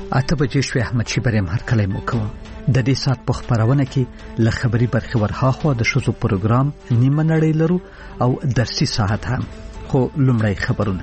اته بجې شوې احمد شي بریم هر کله مو کوم د دې سات په خبرونه کې ل خبري برخه ورهاخوا د شوزو پروګرام نیمه نړۍ لرو او درسي ساعت هم خو لومړی خبرونه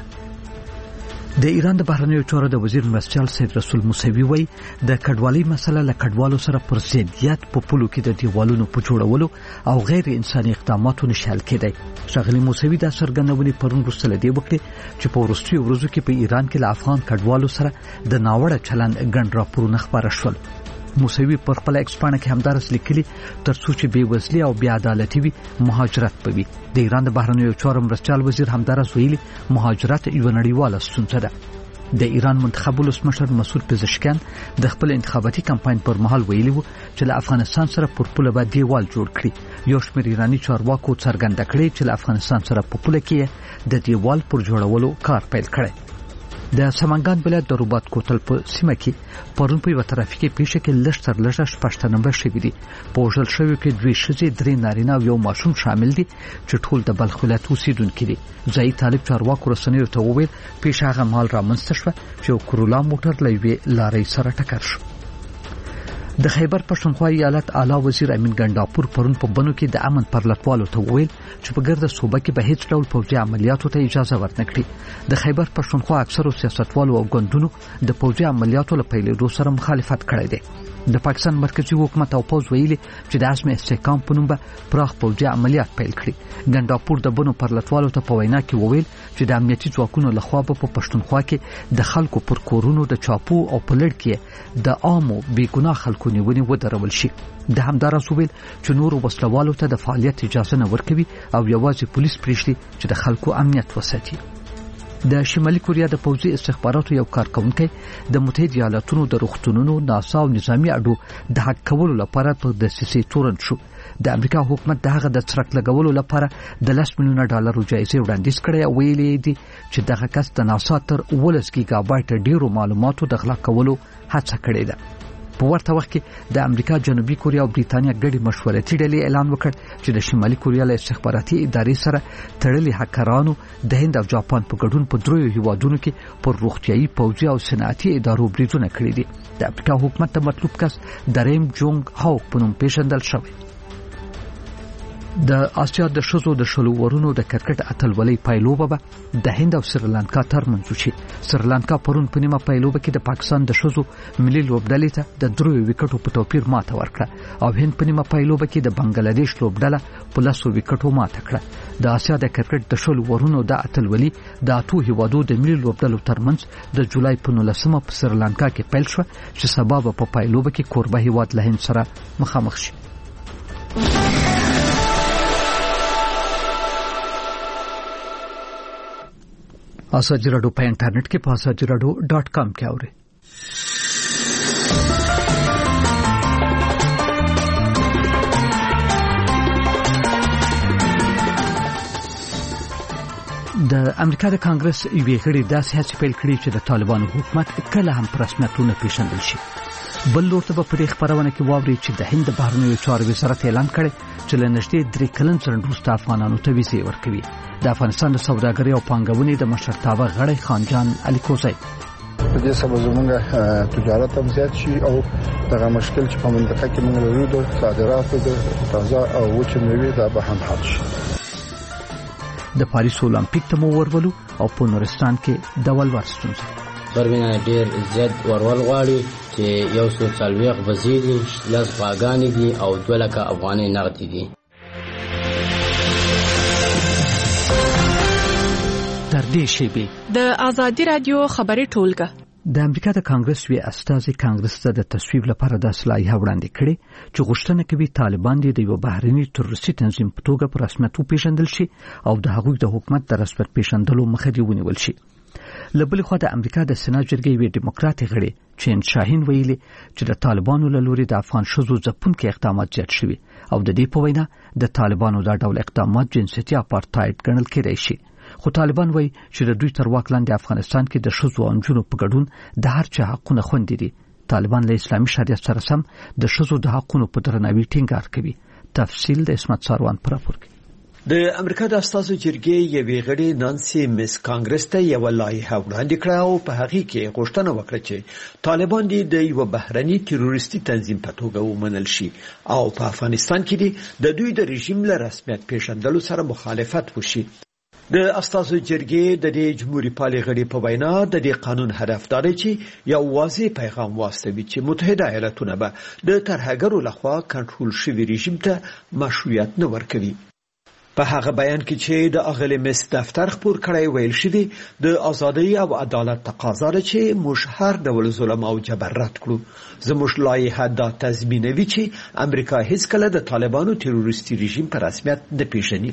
د ایران د بهرنیو چارو د وزیر مرستیال سید رسول موسوي وای د کډوالۍ مسله له کډوالو سره پر ضدیت په پولو کې د دیوالونو په جوړولو او غیر انساني اقداماتو نشال کېدی شغلی موسوي د سرګنونې پرون وروسته دی وکړي چې په ورستي ورځو کې په ایران کې له افغان کډوالو سره د ناوړه چلند ګڼ راپورونه خبره شول موسوي پر خپل ایکسپانه کې همدارس لیکلي ترڅو چې بې وزلي او بې عدالتي وي مهاجرت پوي د ایران د بهرنیو چارو مرستیال وزیر همدارس ویلي مهاجرت یو نړیواله ستونزه ده د ایران منتخب ولسمشر مسعود پزشکیان د خپل انتخاباتي کمپاین پر مهال ویلي وو چې له افغانستان سره پر پوله باندې دیوال جوړ کړي یو شمېر ایرانی چارواکو څرګنده کړي چې له افغانستان سره په پوله کې د دیوال پر جوړولو کار پیل کړي د سمنګان ولایت د رباط کوتل په سیمه کې پرون په یو ترافیکي پیښه کې لږ تر لږه 15 نمبر شوی دی په وژل شوی کې دوی ښځې درې نارینه او یو ماشوم شامل دي چې ټول د بلخ ولایت اوسیدونکي دي ځای طالب چارواکو رسنیو ته وویل پیښه هغه مال رامنځته شوه چې کورولا موټر لوي لارې سره ټکر شو د خیبر پښتونخوا ایالت اعلی وزیر امین ګنداپور پرون په بنو کې د امن پر لټوالو ته وویل چې په ګرد صوبه کې به هیڅ ډول پوځي عملیاتو ته اجازه ورنکړي د خیبر پښتونخوا اکثرو سیاستوالو او ګوندونو د پوځي عملیاتو لپاره پیلېدو سره مخالفت کړی دی د پاکستان مرکزی حکومت او پوز ویلي چې د عزم استحکام په نوم به پراخ پوځي عملیات پیل کړي ګنداپور د بنو پر لټوالو ته په وینا کې وویل چې د امنیتي ځواکونو لخوا په پښتونخوا کې د خلکو پر کورونو د چاپو او پلړ کې د عامو بیګناه خلکو نیونې ودرول شي د همدارس ویل چې نور وسلوالو ته د فعالیت اجازه نه ورکوي او یوازې پولیس پریږدي چې د خلکو امنیت وساتي د شمالي کوریا د پوځي استخباراتو یو کارکونکي د متحده ایالاتونو د روغتونونو ناسا او نظامی اډو د حق کولو لپاره په دسیسې تورن شو د امریکا حکومت دغه د څرک لګولو لپاره د $10 ملیون جایزه وړاندیز کړې او ویلي دي چې دغه کس د ناسا تر 12 گیگا بایټ ډیرو معلوماتو د غلا کولو هڅه کړې ده په ورته وخت کې د امریکا جنوبي کوریا او بریتانیا ګډي مشورتي ډلې اعلان وکړ چې د شمالي کوریا له استخباراتي ادارې سره تړلي هکرانو د هند او جاپان په ګډون په دریو هیوادونو کې پر روغتيایي پوځي او صنعتي ادارو بریدونه کړي دي د امریکا حکومت د مطلوب کس دریم جونګ هاوک په نوم پیژندل شوی د آسیا د شوزو د شلو ورونو د کرکټ اتلولۍ پایلوبه به د هند او سریلانکا ترمنځ شي سریلانکا پرون په نیمه پایلوبه کې د پاکستان د شوزو ملي لوبډلې ته د 3 وکټو په توپیر ماته ورکړه او هند په نیمه پایلوبه کې د بنگلاديش لوبډله په 10 وکټو ماته کړه د آسیا د کرکټ د شلو ورونو د اتلولۍ د اتو هیوادو د ملي لوبډلو ترمنځ د جولای په 19 په سریلانکا کې پیل شو چې سبب په پایلوبه کې کوربه هیواد له هند سره مخامخ شي اساجي رادیو په انټرنیټ کې په asajiradio.com کې اورئ د امریکا د کانګرس یوې غړي داسې هڅې پیل کړې چې د طالبانو حکومت کله هم پر رسمیتونه پیژندل شي بل لور ته په دې خبرونه کې واوري چې د هند بهرنیو چارو وزارت اعلان کړی چې له نږدې 3 کلن څخه وروسته افغانانو ته ویزې ورکوي د افغانستان د سوداګرۍ او پانګونې د مشرتابه غړی خانجان علي کوزی په دې سبب زموږ تجارت هم زیات شي او دغه مشکل چې په منطقه کې موږ لرو د صادراتو د تازه او وچه میوې دا به هم حل شي د پاریس اولمپیک ته مو ورولو او په نورستان کې د ولور ستونزه پروینه ډیر زیات ورول غواړي چې یو څو څلويخ وزیري لاس باغانی دي او 2 لک افغاني نقد دي تر دې شی د آزادي رادیو خبري ټولګه د امریکا د کانګرس وی استازي کانګرس ته د تصویب لپاره د صلاحیت وړاندې کړي چې غوښتنه کوي طالبان د یو بهرني تروریستي تنظیم په توګه په رسمیت پیژندل شي او د هغوی د حکومت د رسمیت پیژندلو مخه دی ونیول شي لبل خو د امریکا د سېنات جرګې وی ډیموکراټي غړي چین شاهین ویلي چې د طالبانو له لوري د افغان شذو ځپونکو اقدامات زیات شوي او د دې په وینا د طالبانو د ډول اقدامات جنسيتي اپارټایډ ګڼل کېدای شي خو طالبان وایي چې د دوی تر واک لاندې افغانستان کې د شذو او نجونو په ګډون د هر چا حقونه خوندي دي طالبان له اسلامي شریعت سره سم د شذو د حقونو په درناوي ټینګار کوي تفصیل د اسمت ساروان پر راپور کې د امریکا د استازو جرګې یوې غړي نانسي میس کانګرس ته یو لایحه وړاندې کړه او په هغه کې غوښتنه وکړه چې طالبان د یو بهرني تروریستي تنظیم په توګه ومنل شي او په افغانستان کې د دوی د رژیم له رسمیت پیژندلو سره مخالفت وشي. د استازو جرګې د جمهوریت پالي غړي په وینا د دې قانون هدف دا دی چې یو واضح پیغام واستوي چې متحده ایالاتونه به د ترهګرو لخوا کنټرول شوی رژیم ته مشروعیت نه ورکوي. په هغه بیان کې چې د اغلې مس دفتر خبر کړی ویل شوی د ازادۍ او عدالت تقاضا ده چې موږ هر ډول ظلم او جبر رد کړو. زموږ لایحه دا تضمینوي چې امریکا هیڅ کله د طالبانو تروریستي رژیم په رسمیت نه پیژني.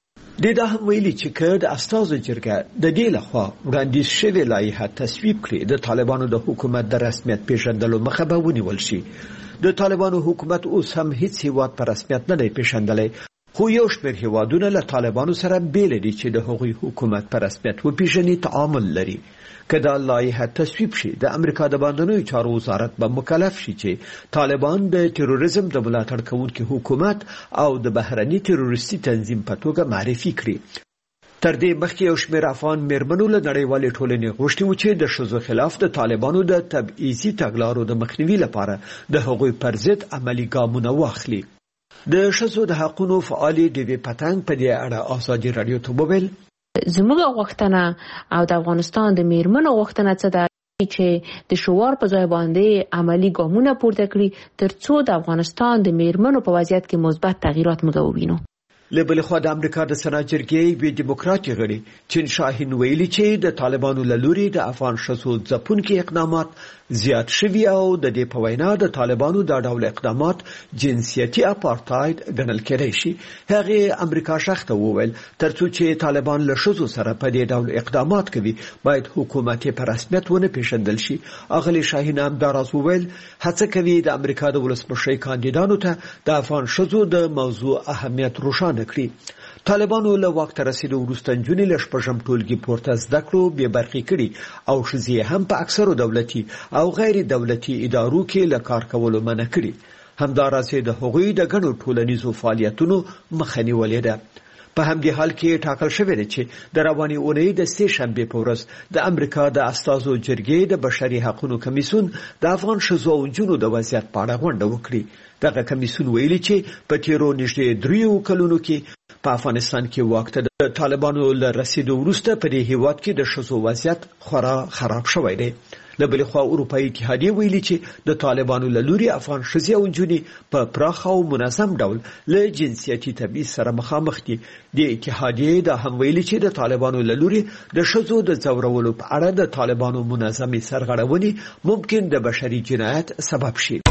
دا هم ویلي چې که د استازو جرګه د دې لخوا وړاندیز شوې لایحه تصویب کړي د طالبانو د حکومت د رسمیت پیژندلو مخه به ونیول شي. د طالبانو حکومت اوس هم هیڅ هیواد په رسمیت نه دی پیژندلی، خو یو شمېر هیوادونه له طالبانو سره بیل دي چې د هغوی حکومت په رسمیت وپیژني تعامل لري. که دا لایحه تصویب شي د امریکا د باندنیو چارو وزارت به مکلف شي چې طالبان د تروریزم د ملاتړ کوونکي حکومت او د بهرني تروریستي تنظیم په توګه معرفي کړي. تر دې مخکې یو شمېر افغان میرمنو له نړیوالې ټولنې غوښتي و چې د ښځو خلاف د طالبانو د تبعیضي تګلارو د مخنیوي لپاره د هغوی پر ضد عملي ګامونه واخلي. د ښځو د حقونو فعالې ډیوې پتنګ په دې اړه ازادي راډیو ته وویل زموږ غوښتنه او د افغانستان د میرمنو غوښتنه څه ده چې د شوار په ځای باندې عملی ګامونه پورته کړي ترڅو د افغانستان د میرمنو په وضعیت کې مثبت تغییرات موږ ووینو. له بل خوا د امریکا د سنا جرګې وی دیموکراتي غړي چین شاهین ویلي چې د طالبانو له لوري د افغان ښځو ځپونکي اقدامات زیات شوي او د دې په وینا د طالبانو دا ډول اقدامات جنسیتي اپارټاید ګڼل کېدای شي. هغه امریکا شخته وویل ترڅو چې طالبان له ښځو سره په دې ډول اقدامات کوي باید حکومت په رسمیت ونه پیژندل شي. اغلی شاهین هم دا راز وویل هڅه کوي د امریکا د ولسمشر کاندیدانو ته د افغان ښځو د موضوع اهمیت روښانه کړي. طالبانو له واک ته رسیدو وروسته نجونې له شپږم ټولګي پورته زده کړو بې برخې کړي او ښځې هم په اکثرو دولتي او غیر دولتي ادارو کې له کار کولو منع کړي. همداراز د هغوی د ګڼو ټولنیزو فعالیتونو مخه نیولې ده. په همدې حال کې ټاکل شوی دی چې د روانې اونۍ د سې شنبې په ورځ د امریکا د استازو جرګې د بشري حقوقو کمیسیون د افغان ښځو او نجونو د وضعیت په اړه غونډه وکړي. دغه کمیسیون ویلي چې په تیرو نږدې 3 کلونو کې په افغانستان کې واک ته د طالبانو له رسیدو وروسته په دې هیواد کې د ښځو وضعیت خورا خراب شوی دی. له بل خوا اروپایي اتحادیه ویلي چې د طالبانو له لوري افغان ښځې او نجونې په پراخ او منظم ډول له جنسیتي تبعیض سره مخامخ دي. د اتحادیې دا هم ویلي چې د طالبانو له لوري د ښځو د ځورولو په اړه د طالبانو منظمې سرغړونې ممکن د بشري جنایت سبب شي.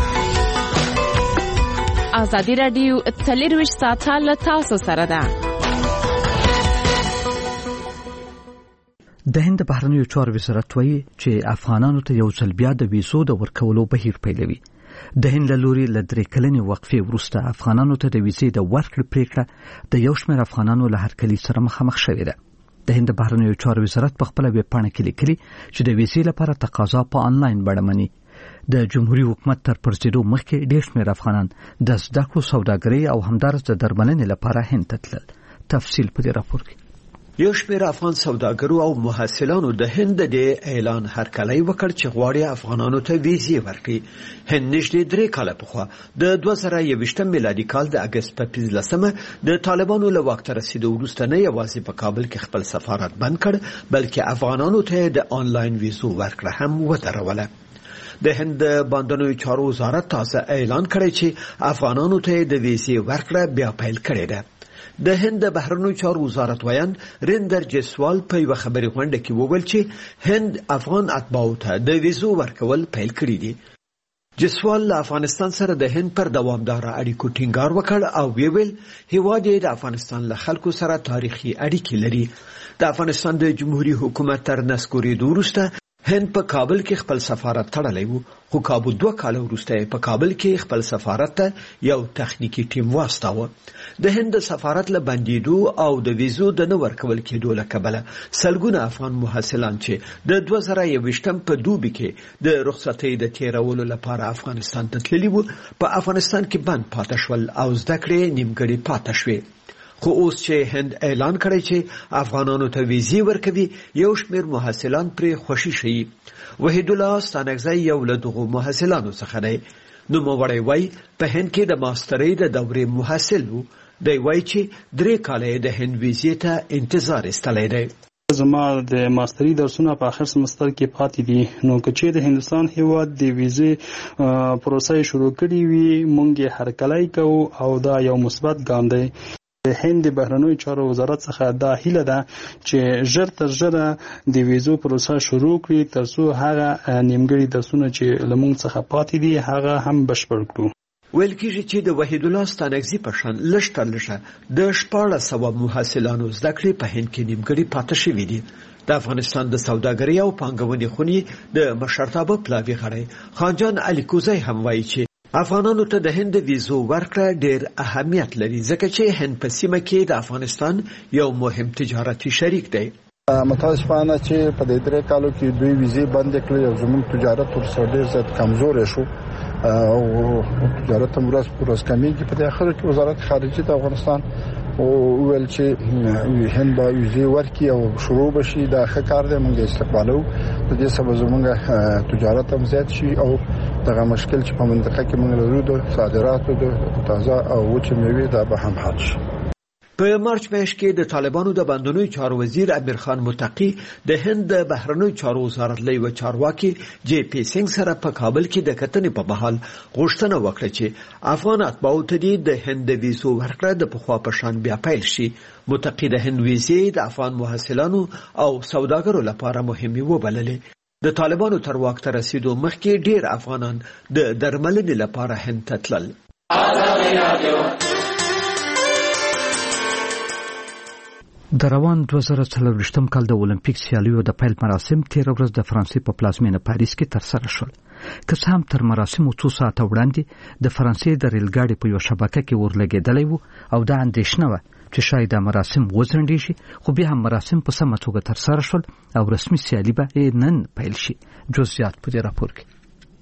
ازادي راډیو 24 ساعته له تاسو سره ده. د هند بهرنیو چارو وزارت وایي چې افغانانو ته یو ځل بیا د ویزو د ورکولو بهیر پیلوي. د هند له لوري له 3 کلنې وقفې وروسته افغانانو ته د ویزې د ورکړې پریکړه د یو شمېر افغانانو له هرکلي سره مخامخ شوې ده. د هند بهرنیو چارو وزارت په خپل ویب پاڼه کې لیکلي چې د ویزې لپاره تقاضا په انلاین بڼه مني. د جمهوریت حکومت تر پرځېدو مخکې ډېر شمېر افغانان د زده کړو سوداګرۍ او همدارس د درملنې لپاره هند ته تلل. تفصیل په دې راپور کې. یو شمېر افغان سوداګرو او محصلانو د هند د اعلان هرکلی وکړ چې غواړي افغانانو ته ویزې ورکړي. هند نږدې 3 کاله پخوا د 2021 میلادي کال د اګست په 15 د طالبانو له واک ته رسیدو وروسته نه یوازې په کابل کې خپل سفارت بند کړ بلکې افغانانو ته د آنلاین ویزو ورکړه هم ودروله. د هند باندنیو چارو وزارت تازه اعلان کړی چې افغانانو ته د ویزې ورکړه بیا پیل کړې ده. د هند بهرنیو چارو وزارت ویان ریندر جیسوال په یو خبري غونډه کې وویل چې هند افغان اتباعو ته د ویزو ورکول پیل کړی دي. جیسوال له افغانستان سره د هند پر دوامدار اړیکو ټینګار وکړ او ویل هیواد یې د افغانستان له خلکو سره تاریخي اړیکې لري. د افغانستان د جمهوریت حکومت تر نسکورېدو وروسته هند په کابل کې خپل سفارت تړلی و، خو کابو 2 کاله وروسته په کابل کې خپل سفارت ته یو تخنیکی ټیم واستاوه. د هند سفارت له بندیدو او د ویزو د نه ورکول کېدو له کبله سلګونه افغان محصلان چې د 2021 په دوبي کې د رخصتۍ د تیرولو لپاره افغانستان ته تللي وو په افغانستان کې بند پاتې شول او زده کړې نیمګړې پاتې شوې. خو اوس چې هند اعلان کړی چې افغانانو ته ویزې ورکوي یو شمېر محصلان پرې خوشي شي. وحید الله ستانکزی یو له دغو محصلانو څخه دی. نوموړی وایي په هند کې د ماسترۍ د دورې محصل و. دی وایي چې 3 کاله د هند ویزې ته انتظار ایستلی دی. زما د ماستری درسونه په اخر سمستر کې پاتې دي. نو که د هندستان هیواد د ویزې پروسه شروع کړي وي مونږ هرکلی کوو او دا یو مثبت ګام دی. د هند بهرنیو چارو وزارت څخه دا هیله ده چې ژر تر ژره د ویزو پروسه شروع کړي ترڅو هغه نیمګړي درسونه چې لمونږ څخه پاتې دي هغه هم بشپړ کړو. ویل کېږي چې د وحید الله ستانکزی په شان لږ تر لږه د 1400 محصلانو زده کړې په هند کې نیمګړي پاتې شوي دي. د افغانستان د سوداګرۍ او پانګونې خونې د مشرتابه پلاوي غړی خانجان علي کوزی هم وایي چې افغانانو ته د هند ویزو ورکړه ډېر اهمیت لري ځکه چې هند په سیمه کې د افغانستان یو مهم تجارتي شریک دی. متاسفانه چې په دې 3 کالو کې دوی ویزې بند کړې او زموږ تجارت ورسره ډېر زیات کمزور شو او تجارت هم ورځ په ورځ کمیږي. په دې اخر کې وزارت خارجه د افغانستان ویل چې هند به ویزې ورکړي او شروع بشي. دا ښه کار دی، موږ استقبالو. د دې سبب زموږ تجارت هم زیات شي او دغه مشکل چې په منطقه کې موږ لرو د صادراتو د تازه او وچې میوې دا به هم حل شي. په مارچ میاشت کې د طالبانو د بندونوي چارو وزیر امیر خان متقی د هند د بهرنیو چارو وزارت له یو چارواکي جی پی سنگ سره په کابل کې د کتنې په مهال غوښتنه وکړه چې افغان اتباعو ته د هند د ویزو ورکړه د پخوا په شان بیا پیل شي. متقی د هند ویزې د افغان محصلانو او سوداګرو لپاره مهمه وبللې. د طالبانو تر واک ته رسیدو مخکې ډیر افغانان د درملنې لپاره هند ته تلل. د روان 2024 کال د اولمپیک سیالیو د پیل مراسم تیر ورځ د فرانسې په پلازمینه پاریس کې ترسره شول. که څه هم تر مراسمو 2 ساعته وړاندې د فرانسې د ریل ګاډي په یو شبکه کې ورلګېدلی وو او دا اندېښنه وه چې شاید دا مراسم وځنډېږي، خو بیا هم مراسم په سمه توګه ترسره شول او رسمي سیالي به نن پیل شي. جزئیات په دې راپور کې.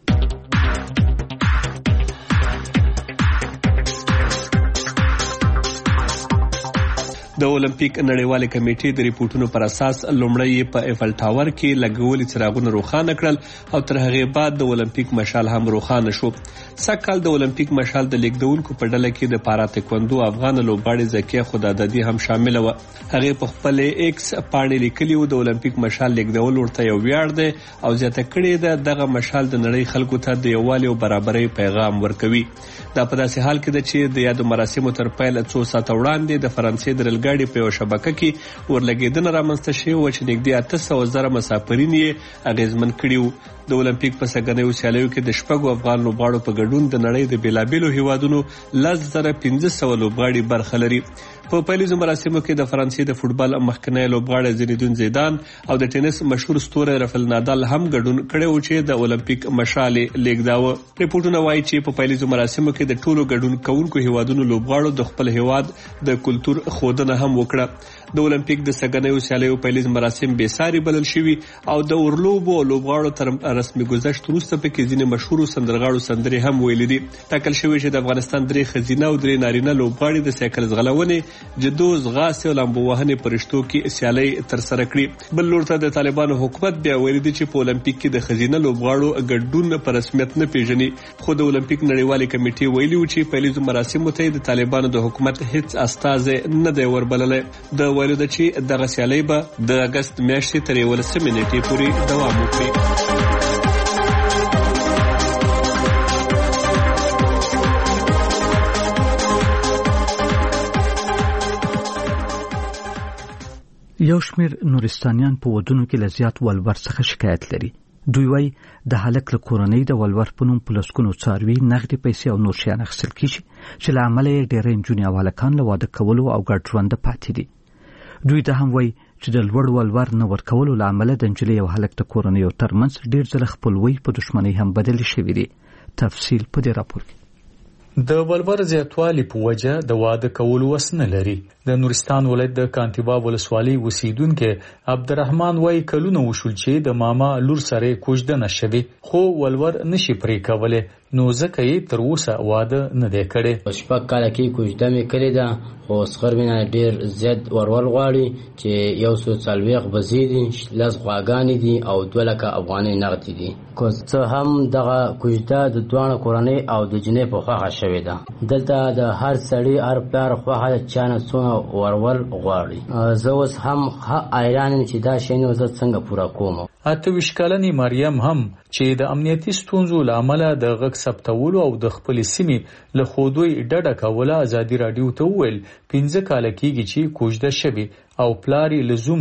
د اولمپیک نړیوالې کمیټې د ریپورتونو پر اساس لومړی په ایفل ټاور کې لګولي څراغونه روښانه کړل او تر هغې بعد د اولمپیک مشال هم روښانه شو. سږکال د اولمپیک مشال د لیږدونکو په ډله کې د پارا تکوندو افغان لوبغاړې زکیه خدادادي هم شامله وه. هغې په خپل ایکس پاڼې لیکلي وو د اولمپیک مشال لیږدول ورته یو ویاړ دی او زیاته کړې ده دغه مشال د نړۍ خلکو ته د یووالي او برابرۍ پیغام ورکوي. دا په داسې حال کې ده چې د یادو مراسمو تر پیله 2 ساعته وړاندې د فرانسې د ریل ګاډي په یو شبکه کې ورلګېدنه رامنځته شوې وه چې نږدې 800,000 مسافرین یې اغېزمن کړي وو. د اولمپیک په سږنیو سیالیو کې د 6 افغان لوبغاړو په ګډون د نړۍ د بیلابیلو هیوادونو 10,500 لوبغاړي برخه لري. په پیلیزو مراسمو کې د فرانسې د فوټبال مخکنی لوبغاړی زینیدون زیدان او د ټینس مشهور ستوری رافیل نادال هم ګډون کړی و چې د اولمپیک مشال لیږداوه. ریپورتونه وایي چې په پیلیزو مراسمو کې د ټولو ګډون کوونکو هیوادونو لوبغاړو د خپل هیواد د کلتور ښودنه هم وکړه. د اولمپیک د سږنیو سیالیو پیلیز مراسم بې ساري بلل شوي او د اورلوبو او لوبغاړو تر رسمي گذشت وروسته پکې ځینې مشهورو سندرغاړو سندرې هم ویلي دي. ټاکل شوی چې د افغانستان 3 ښځینه او 3 نارینه لوبغاړي د سایکل ځغلونې، جدو، ځغاستې او لامبو وهنې په رشتو کې سیالۍ ترسره کړي. بل لور ته د طالبانو حکومت بیا ویلي دي چې په اولمپیک کې د ښځینه لوبغاړو ګډون په رسمیت نه پیژني، خو د اولمپیک نړیوالې کمیټې ویلي و چې پیلیزو مراسمو ته د طالبانو د حکومت هیڅ استازی نه دی وربللی. د ویلو ده چې دغه سیالۍ به د اګست میاشتې تر 11 نیټې پورې دوام وکړي. یو شمیر نورستانیان په ودونو کې له زیات ولور څخه شکایت لري. دوی وایي د هلک له کورنۍ د ولور په نوم په لسګونو څاروي، نغدي پیسې او نور شیان اخیستل کیږي چې له امله یې ډېری نجونې او هلکان له واده کولو او ګډ ژونده پاتې دي. دوی ته هم وایي چې د لوړ ولور نه ورکولو له امله د نجلۍ او هلک د کورنیو ترمنځ ډېر ځله خپلوۍ په دښمنۍ هم بدلې شوې دي. تفصیل په دې راپور کې. د ولور زیاتوالي په وجه د واده کولو وس نه لري. د نورستان ولایت د کانتیبا ولسوالۍ اوسیدونکو عبدالرحمن وایي کلونه وشول چې د ماما لور سره کوژدنه شوي، خو ولور نشي پرې کولای نو ځکه یې تر اوسه واده نه دی کړی. شپږ کاله کې کوژده مې کړې ده خو سخر مینه ډېر زیات ورول غواړي چې 140 بزې دي 10 غواګانې دي او 2 لکه افغانۍ نغدې دي. که څه هم دغه کوژده د دواړه کورنۍ او د جنۍ په خوښه شوې ده. دلته د هر سړي هر پلار خوښه ده چا نه څونه ورول غواړي. زه اوس هم حیران یم چې دا شی نو زه څنګه پوره کوم. 28 کلنې مریم هم چې د امنیتي ستونزو له امله د غږ ثبتولو او د خپلې سیمې له ښودوی ډډه کوله ازادي راډیو ته وویل 15 کاله کېږي چې کوژده شوې او پلار یې له زوم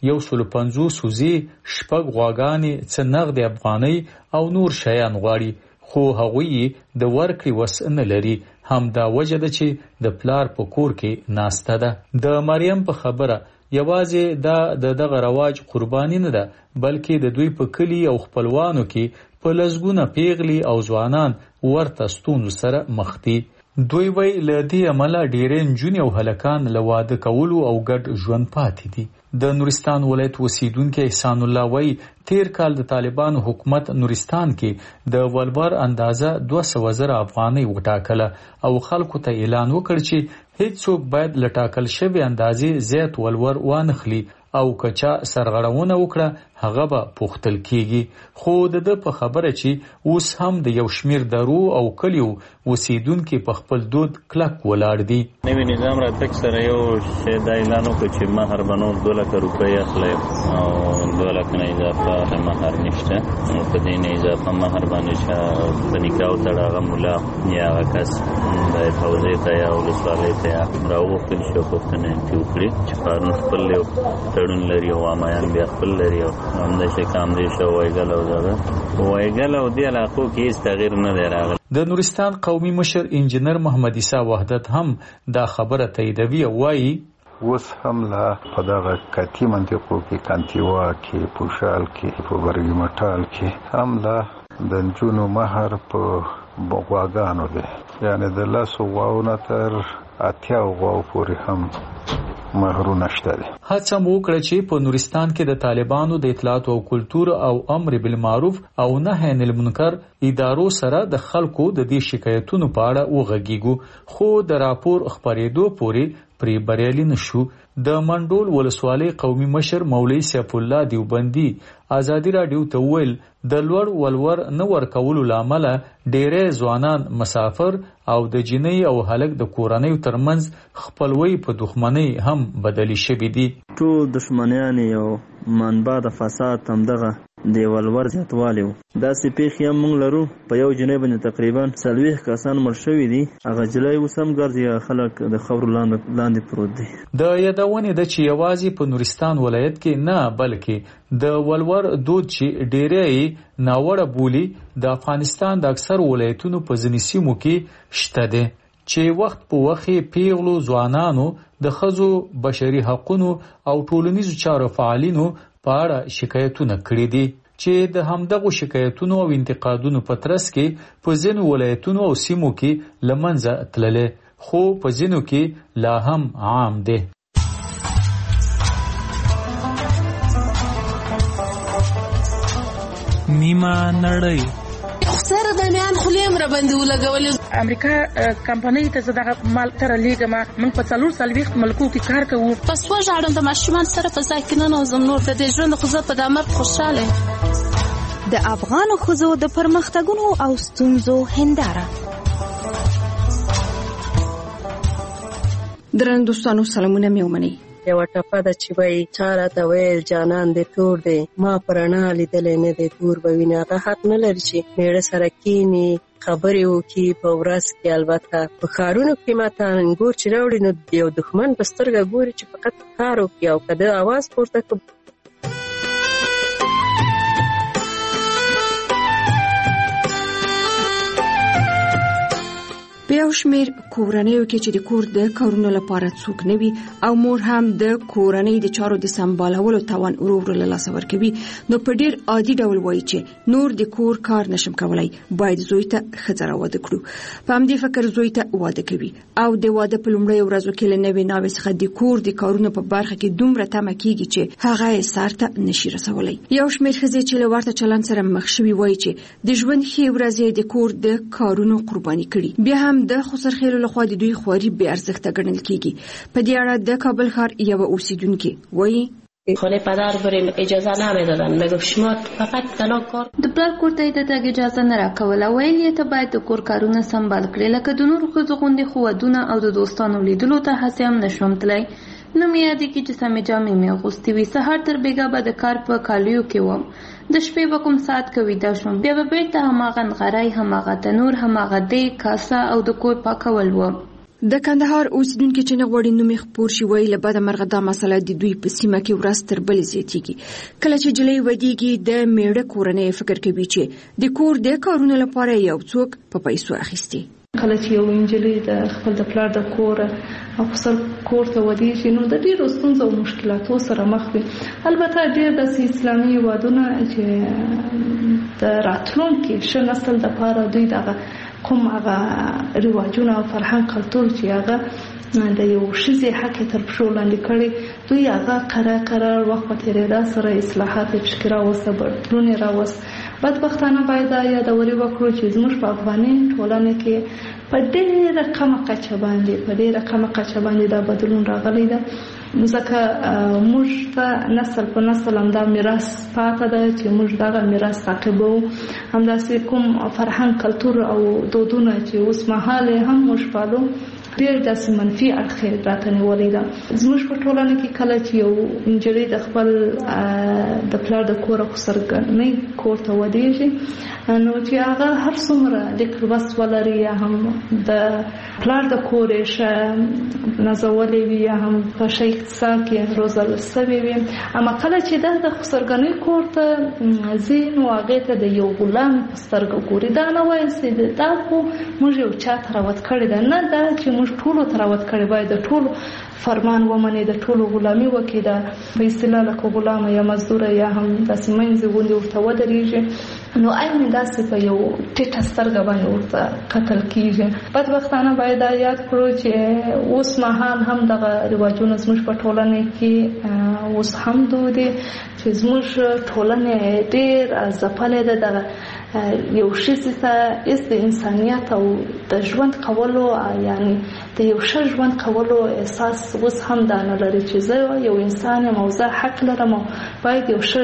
150 وزې 6 غواګانې څه نغدې افغانۍ او نور شیان غواړي خو هغوی یې د ورکړې وس نه لري. همدا وجه ده چې د پلار په کور کې ناسته ده. د مریم په خبره یوازې دا دغه رواج قرباني نه ده بلکې د دوی په کلی او خپلوانو کې په لسګونه پیغلي او ځوانان ورته ستونزو سره مخ دي. دوی وی له دې عمله ډېرې نجونې او هلکان له واده کولو او ګډ ژوند پاتې دي. د نورستان ولایت اوسیدونکي احسان الله وی تیر کال د طالبانو حکومت نورستان کې د ولور اندازه 200,000 افغانۍ وټاکله او خلکو ته اعلان وکړ چې هیڅوک باید لټاکل شوی اندازې زیات ولور وانخلي او کچا سرغړونه وکړه هغه به پوښتل کیږي. خو د په خبره چې اوس هم د یو شمیر درو او کلیو اوسیدونکو په خپل دود کلک ولاړ دي. نوی نظام را تک سره یو شی د اعلان وکړ چې مہر بنو 2 لک روپۍ اخلي او 2 لک نه اضافه مہر نشته. په دې نه اضافه مہر باندې چې په نکاح تړاغه مولا یا کس د حوزې ته یا ولسوالۍ ته راوخل شو پښتنه وکړي چې قانون خپل تړون لري او عامیان بیا خپل لري او همدا شي کام دي شو وایګل او زړه وایګل او دی علاقو کې هیڅ تغییر نه دی راغلی. د نورستان قومي مشر انجنیر محمد عیسی وحدت هم دا خبره تاییدوي او وایي اوس هم لا په دغه کتی منطقو کې کانتیوا کې پوشال کې په برګي مټال کې هم لا د نجونو مہر په غواګانو دی یعنی د لاسو غواونه تر 80 غواو پورې هم مهرونه شته. هڅه مو وکړه چې په نورستان کې د طالبانو د اطلاعات او کلتور او امر بالمعروف او نهي عن المنکر ادارو سره د خلکو د دې شکایتونو په اړه وغږیږو خو د راپور خبرېدو پورې پری بریالي نشو. د منډول ولسوالۍ قومي مشر مولوی سیف الله دیوبندي ازادي راډیو ته ویل د لوړ ولور نه ورکولو لامل ډېرې ځوانان مسافر او د جنۍ او هلک د کورنۍ ترمنځ خپلوي په دښمنۍ هم بدلی شوې دي. ټول دښمنیان یو منبع د فساد هم دغه دی ولور زیاتوالی و. داسې پیښې هم موږ لرو. په یو جنۍ باندې تقریبا 40 کسان مړ شوي دي. هغه جلۍ اوس هم ګرځي خلک د خاورو لاندې پروت دي. د یادونې ده چې یوازې په نورستان ولایت کې نه بلکې د ولور دود چې ډېری ناوړه بولی د افغانستان د اکثر ولایتونو په ځینې سیمو کې شته دي چې وخت په وخت پیغلو ځوانانو د ښځو بشري حقوقو او ټولنیزو چارو فعالینو په اړه شکایتونه کړي دي چې د همدغه شکایتونو او انتقادونو په ترڅ کې په ځینو ولایتونو او سیمو کې لمنځه تللې خو په ځینو کې لا هم عام دي. نیمه نړۍ سره د میان خلیم را باندې ولګول. امریکا کمپنۍ ته زداغه مال تر لیګه ما من په 4 ملکو کې کار کوو. پس وژاړم د ماشومان سره په ځای کې نه نوزم نور د دې ژوند خو زه په دمر خوشاله. د افغان ښځو د پرمختګونو او ستونزو هنداره. درنو دوستانو سلامونه مې ومني. یو ټپه د چې وای چاره ته ویل جانان دې تور دی ما پرانا لیدل نه دې تور به وینا هغه حق نه لري چې میړه سره کینی خبرې وکي په ورځ کې. البته په کارونو کې ماته انګور چې راوړي نو یو دښمن په سترګه ګوري چې فقط کار وکي او کده आवाज پورته کوي. په یو شمیر کورنیو کې چې د کور د کارونو لپاره څوک نه وي او مور هم د کورنۍ د چارو د سمبالولو توان ورور له لاسه ورکوي، نو په ډیر عادي ډول وایي چې نور د کور کار نشم کولای، باید زوی ته ښځه راواده کړو. په همدې فکر زوی ته واده کوي او د واده په لومړۍ ورځو کې له نوې ناوې څخه د کور د کارونو په برخه کې دومره تمه کیږي چې هغه یې سر ته نشي رسولی. یو شمیر ښځې چې له ورته چلند سره مخ شوي وایي چې د ژوند ښې ورځې د کور د کارونو قرباني کړي. بیا هم د خسرخېلو لخوا د دوی خواري بې ارزښته ګڼل کیږي. په دې اړه د کابل ښار یوه اوسیدونکې وایي خانه پدر بریم اجازه نمیدادن، میگفت شما فقط تنها کار. د پلار کور ته د تګ اجازه نه راکوله، ویل یې ته باید د کور کارونه سمبال کړې، لکه د نورو ښځو غوندې خو ودونه او د دوستانو لیدلو ته هسې هم نشوم تللی. نه مې یادېږي چې سمې جامې مې اغوستې وي. سهار تر بېګا به د کار په کالیو کې وم، د شپې به کوم ساعت که ویده شوم، بیا به بېرته هماغه نغری، هماغه تنور، هماغه دیګ، کاسه او د کور پاکول و. د کندهار اوسیدونکي چې نه غواړي نوم یې خپور شي وایي له بده مرغه دا مسله د دوی په سیمه کې ورځ تر بلې زیاتېږي. کله چې جلۍ ودېږي د میړه کورنۍ فکر کوي چې د کور د کارونو لپاره یو څوک په پیسو اخیستي. کله چې یو انجلۍ د خپل د پلار د کور او خپل کور ته ودېږي نو د ډېرو ستونزو او مشکلاتو سره مخ وي. البته ډېر داسې اسلامي هېوادونه چې د راتلونکي ښه نسل دپاره دوی دغه کوم هغه رواجونه او فرهنګ کلتور چې هغه د یو ښځې حق تر پښو لاندې کړی، دوی هغه قرار وخت په تېرېدا سره اصلاحات یې پکې راوسته، بدلون یې راوست. بدبختانه باید دا یادوري وکړو چې زموږ په افغاني ټولنه کې په ډېره کمه کچه باندې دا بدلون راغلی ده. ځکه موږ ته نسل په نسل همدا میراث پاته ده چې موږ دغه میراث تعقیبوو. همداسې کوم فرهنګ کلتور او دودونه چې اوس مهال هم موږ پالو ډېر داسې منفي اړخ یې راته نیولی ده. زموږ په ټولنه کې کله چې یو نجلۍ د خپل د پلار د کور او خسرګنۍ کور ته ودېږي نو چې هغه هر څومره لیک لوست ولري یا هم د پلار د کور یې ښه نازولی وي یا هم په ښه اقتصاد کې روزل سوی وي، اما کله چې د خسرګنۍ کور ته ځي نو هغې ته د یو غلام په سترګه ګوري. دا نه وایي چې دا خو موږ یو چا ته راوت کړې ده، نه، دا چې موږ ټولو ته راوت کړې، باید د ټولو فرمان ومني، د ټولو غلامي وکړي، د په اصطلاح لکه غلامه یا مزدوره یا هم داسې منځې غوندې ورته ودرېږي. نو عین داسې په یو ټیټه سترګه باندې ورته کتل کېږي. بدبختانه باید دا یاد کړو چې اوس مهال هم دغه رواجونه زموږ په ټولنه کې اوس هم دود دي چې زموږ ټولنه ډېر ځپلې ده. دغه یو ښځې ته هېڅ د انسانیت او د ژوند کولو یعنی د یو ښه ژوند کولو احساس اوس هم دا نه لري چې زه یو انسان یم او زه حق لرم او باید یو ښه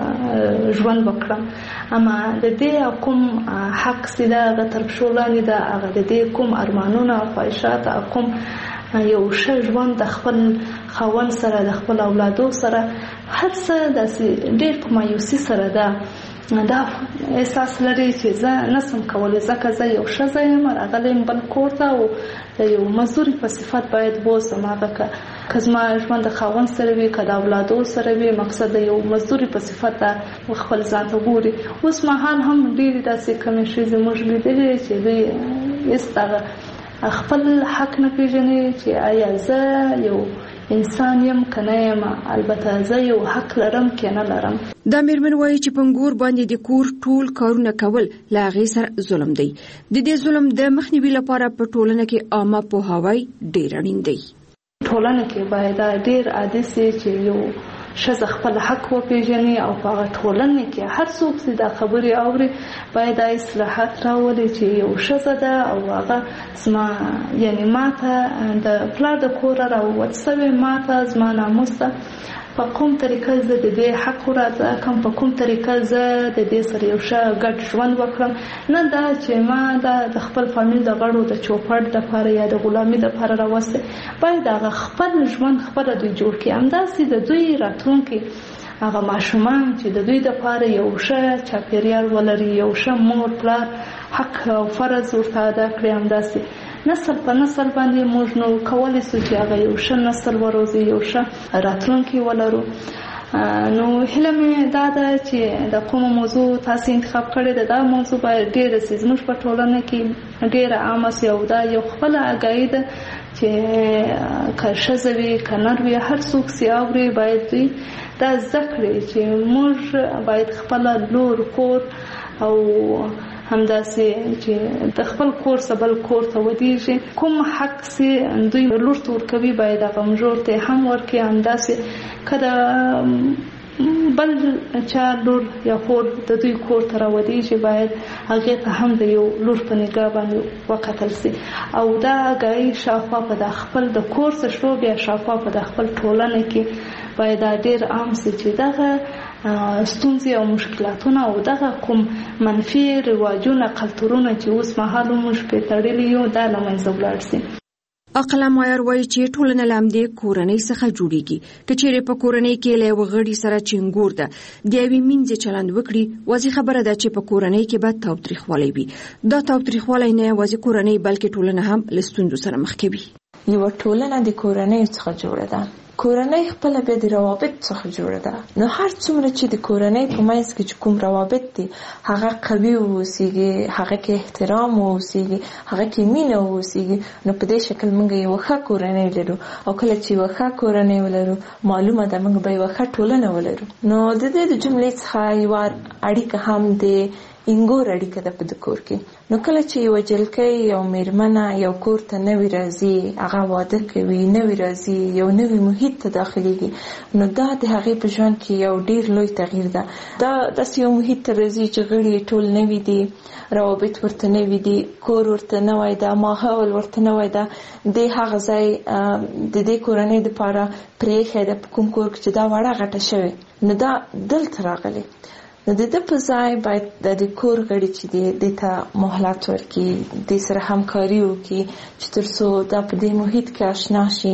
ژوند وکړم. اما د دې کوم حق چې ده هغه تر پښو لاندې ده، هغه د دې کوم ارمانونه او خواهشات او کوم یو ښه ژوند د خپل خاوند سره د خپل اولادو سره هر څه داسې ډېر په مایوسي سره ده. دا احساس لري چې زه نسم کولی ځکه زه یو ښځه یم، راغلی یم بل کور ته او د یو مزدوري په صفت باید بوځم. هغه که زما ژوند د خاوند سره وي که د اولادو سره وي، مقصد د یو مزدوري په صفت خپل ځان ته ګوري. اوس مهال هم ډېرې داسې کمې ښځې موږ لیدلې چې دوی هېڅ دغه خپل حق نه پېژني چې آیا زه یو انسان یم که نه یم، البته زه یو حق لرم که نه لرم. دا میرمن وایي چې پنګور باندې د کور ټول کارونه کول له هغې سره ظلم دی. د دې ظلم د مخنیوي لپاره په ټولنه کې عامه پوهاوی ډېر اړین دی. ټولنه کې باید ډېر عادي سي چې یو ښځه خپل حق وپېژني او په هغه ټولنه کې هر څوک چې دا خبرې اوري باید دا اصلاحات راولي چې یو ښځه ده او هغه زما یعنی ماته د پلار د کوره راووت سوې، ماته زما ناموس ده، په کوم طریقه زه د دې حق راځه کوم، په کوم طریقه زه د دې سره یو ښه ګډ ژوند وکړم. نه دا چې ما دا د خپل فامیل د غړو د چوپړ دپاره یا د غلامي دپاره راوستی، باید هغه خپل ژوند خپله دوی جوړ کړي. همداسې د دوی راتلونکي هغه ماشومان چې د دوی دپاره یو ښه چاپېریال ولري، یو ښه مور پلار حق او فرض ورته ادا کړي. همداسې نسل په نسل باندې موږ نو کولی سو چې هغه یو ښه نسل وروزي، یو ښه راتلونکی ولرو. نو هله مې دا ده چې د کومه موضوع تاسو انتخاب کړی ده دا موضوع باید ډېر سي زموږ په ټولنه کې ډېر عامه سي او دا یو خپل اگاهي ده چې که ښځه وي که نر وي هر څوک سي اوري باید دوی دا زده کړي چې موږ باید خپله لور کور او همداسې چې د خپل کور څخه بل کور ته ودیږي کوم حق سي دوی لور ته ورکوي باید هغه مژور ته هم ورکړي. همداسې که د بل چا لور یا خور د دوی کور ته راودیږي باید هغې ته هم د یو لور په نګاه باندې وکتل سي او دا اګاهي شاوخوا په د خپل د کور څخه شروع بیا شاوخوا په د خپل ټولنه کې باید دا ډېر عام سي چې دغه ستونزې او مشکلاتونه او دغه کوم منفي رواجونه کلتورونه چې اوس مهال موږ پرې تړلي یو دا له منځه ولاړ سي. عقله مایر وایي چې ټولنه له همدې کورنۍ څخه جوړیږي. که چیرې په کورنۍ کې له یوه غړي سره چنګور ده د یوې مینځې چلند وکړي واضح خبره ده چې په کورنۍ کې به تاوتریخوالی وي. دا تاوتریخوالی نه یوازې کورنۍ بلکې ټولنه هم له ستونزو سره مخ کوي. یوه ټولنه د کورنۍ څخه جوړه ده. کورنۍ خپل بیا د روابط څخه جوړه ده. نو هر څومره چې د کورنۍ په منځ کې چې کوم روابط دي هغه قوي اوسیږي، هغه کې احترام اوسیږي، هغه کې مینه اوسیږي، نو په دې شکل موږ یو ښه کورنۍ لرو. او کله چې یو ښه کورنۍ ولرو معلومه ده موږ به یو ښه ټولنه ولرو. نو د دې جملې څخه یو اړیکه هم د انګور اړیکه ده په د کور کې. نو کله چې یو جلکۍ یو میرمنه یو کور ته نوی راځي هغه واده کوي نوی راځي یو نوی محیط ته داخليږي نو دا د هغې په ژوند کې یو ډیر لوی تغییر ده. دا داسې یو محیط ته راځي چې غړي ټول نوي دي، روابط ورته نوي دي، کور ورته نوی ده، ماحول ورته نوی ده. د هغه ځای د دې کورنۍ دپاره پرېښی ده په کوم کور کې چې دا وړه غټه شوې نو دا دلته راغلی. نو د دې په ځای باید د کور غړي چې دی د ته مهلت ورکړي، د سره همکاري وکړي چې تر څو دا په دې محیط کې آشنا شي،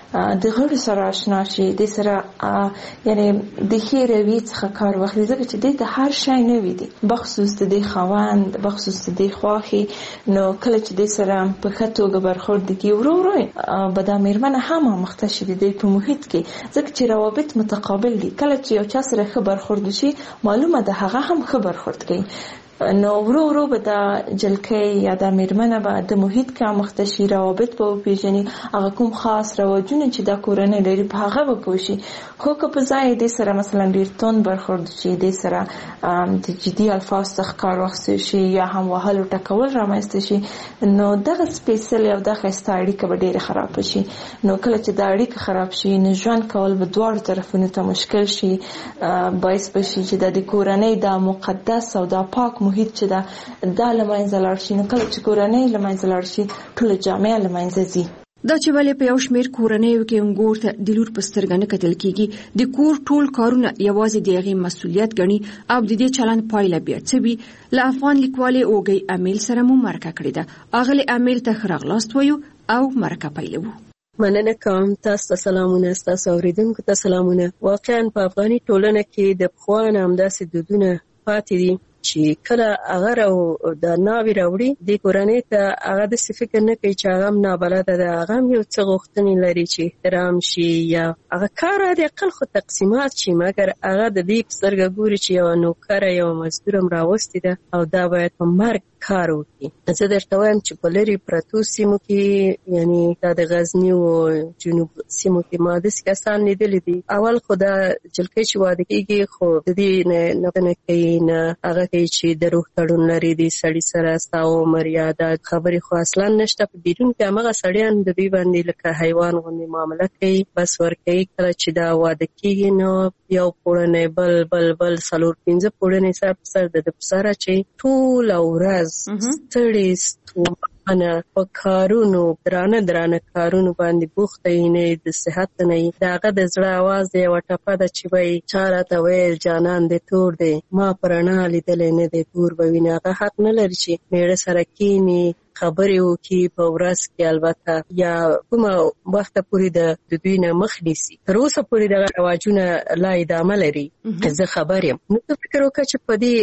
د غړو سره آشنا شي، د سره یعنی د ښې رویې څخه کار واخلي ځکه چې دې ته هر شی نوي دي بخصوص د دې خاوند بخصوص د دې خوښې. نو کله چې دې سره په ښه توګه برخورد وکړي ورو ورو به دا میرمنه هم آموخته شي د دې په محیط کې ځکه چې روابط متقابل دي. کله چې یو چا سره ښه برخورد وشي معلومه ده هغه هم ښه برخورد کوي. نو ورو ورو به دا جلکۍ یا دا میرمنه به د محیط کې آموخته شي، روابط به وپېژني، هغه کوم خاص رواجونه چې دا کورنۍ لري په هغه به پوه شي. خو که په ځای دې سره مثلا ډېر توند برخورد شي، دې سره د جدي الفاظ څخه کار واخیستل شي یا هم وهل او ټکول رامنځته شي نو دغه سپېڅلې او دغه ښایسته اړیکه به ډېره خرابه شي. نو کله چې دا اړیکه خراب شي نو ژوند کول به دواړو طرفونو ته مشکل شي، باعث به شي چې د کورنۍ دا مقدس او دا پاک محیط چې دا له منځه لاړ شي. نو کله چې کورنۍ له منځه لاړ شي ټوله جامعه له منځه ځي. دا چې ولې په یو شمېر کورنیو کې انګور ته د لور په سترګه نه کتل کېږي، د کور ټول کارونه یوازې د هغې مسؤلیت ګڼي او د دې چلند پایله بیا څه وي. له افغان لیکوالې اوږۍ امیل سره مو مرکه کړې ده. اغلې امیل ته ښه راغلاست وایو او مرکه پیلوو. مننه کوم. تاسو ته سلامونه، ستاسو اوریدونکو ته سلامونه. واقعا په افغاني ټولنه کې د پخوا نه همداسې دودونه پاتې دي چې کله هغه او د ناوې راوړي د کورنۍ ته هغه داسې فکر نه کوي چې هغه هم نابلده ده، هغه هم یو څه غوښتنې لري چې احترام شي یا هغه کار د اقل خو تقسیمات شي، مګر هغه د دې په سترګه ګوري چې یوه نوکره یوه مزدور هم راوستې ده او دا باید په مرګ کار وکړي. زه درته وایم چې په لرې پرتو سیمو کې یعنی دا د غزني او جنوب سیمو کې ما داسې کسان لیدلي دي. اول خو دا جلکۍ چې واده کېږي خو د دې نه کوي نه هغه کوي چې د روح تړون لري د سړي سره ستا عمر یا دا خبرې خو اصلا نشته. په بیرون کې همغه سړیان د دوی باندې لکه حیوان غوندې معامله کوي، بس ورکوي. کله چې دا واده کېږي نو یو پوړنی بل 4-5 پوړنی سر په سر د په سره چې ټوله ورځ ستړي ستومانه په کارونو درانه کارونو باندې بوخته وي، نه د صحت نه وي. د هغه د زړه اواز د یوه ټپه ده چې وایي چا راته ویل جانان دې تور دی ما په رڼا لیدلی نه دی تور به ویني. هغه حق نه لري چې میړه سره کینی خبرې وکړي په ورځ کې، البته یا کومه وخته پورې د دوی نه مخ نیسي. تر اوسه پورې دغه رواجونه لا ادامه لري. زه خبر یم. نو ته فکر وکړه چې په دې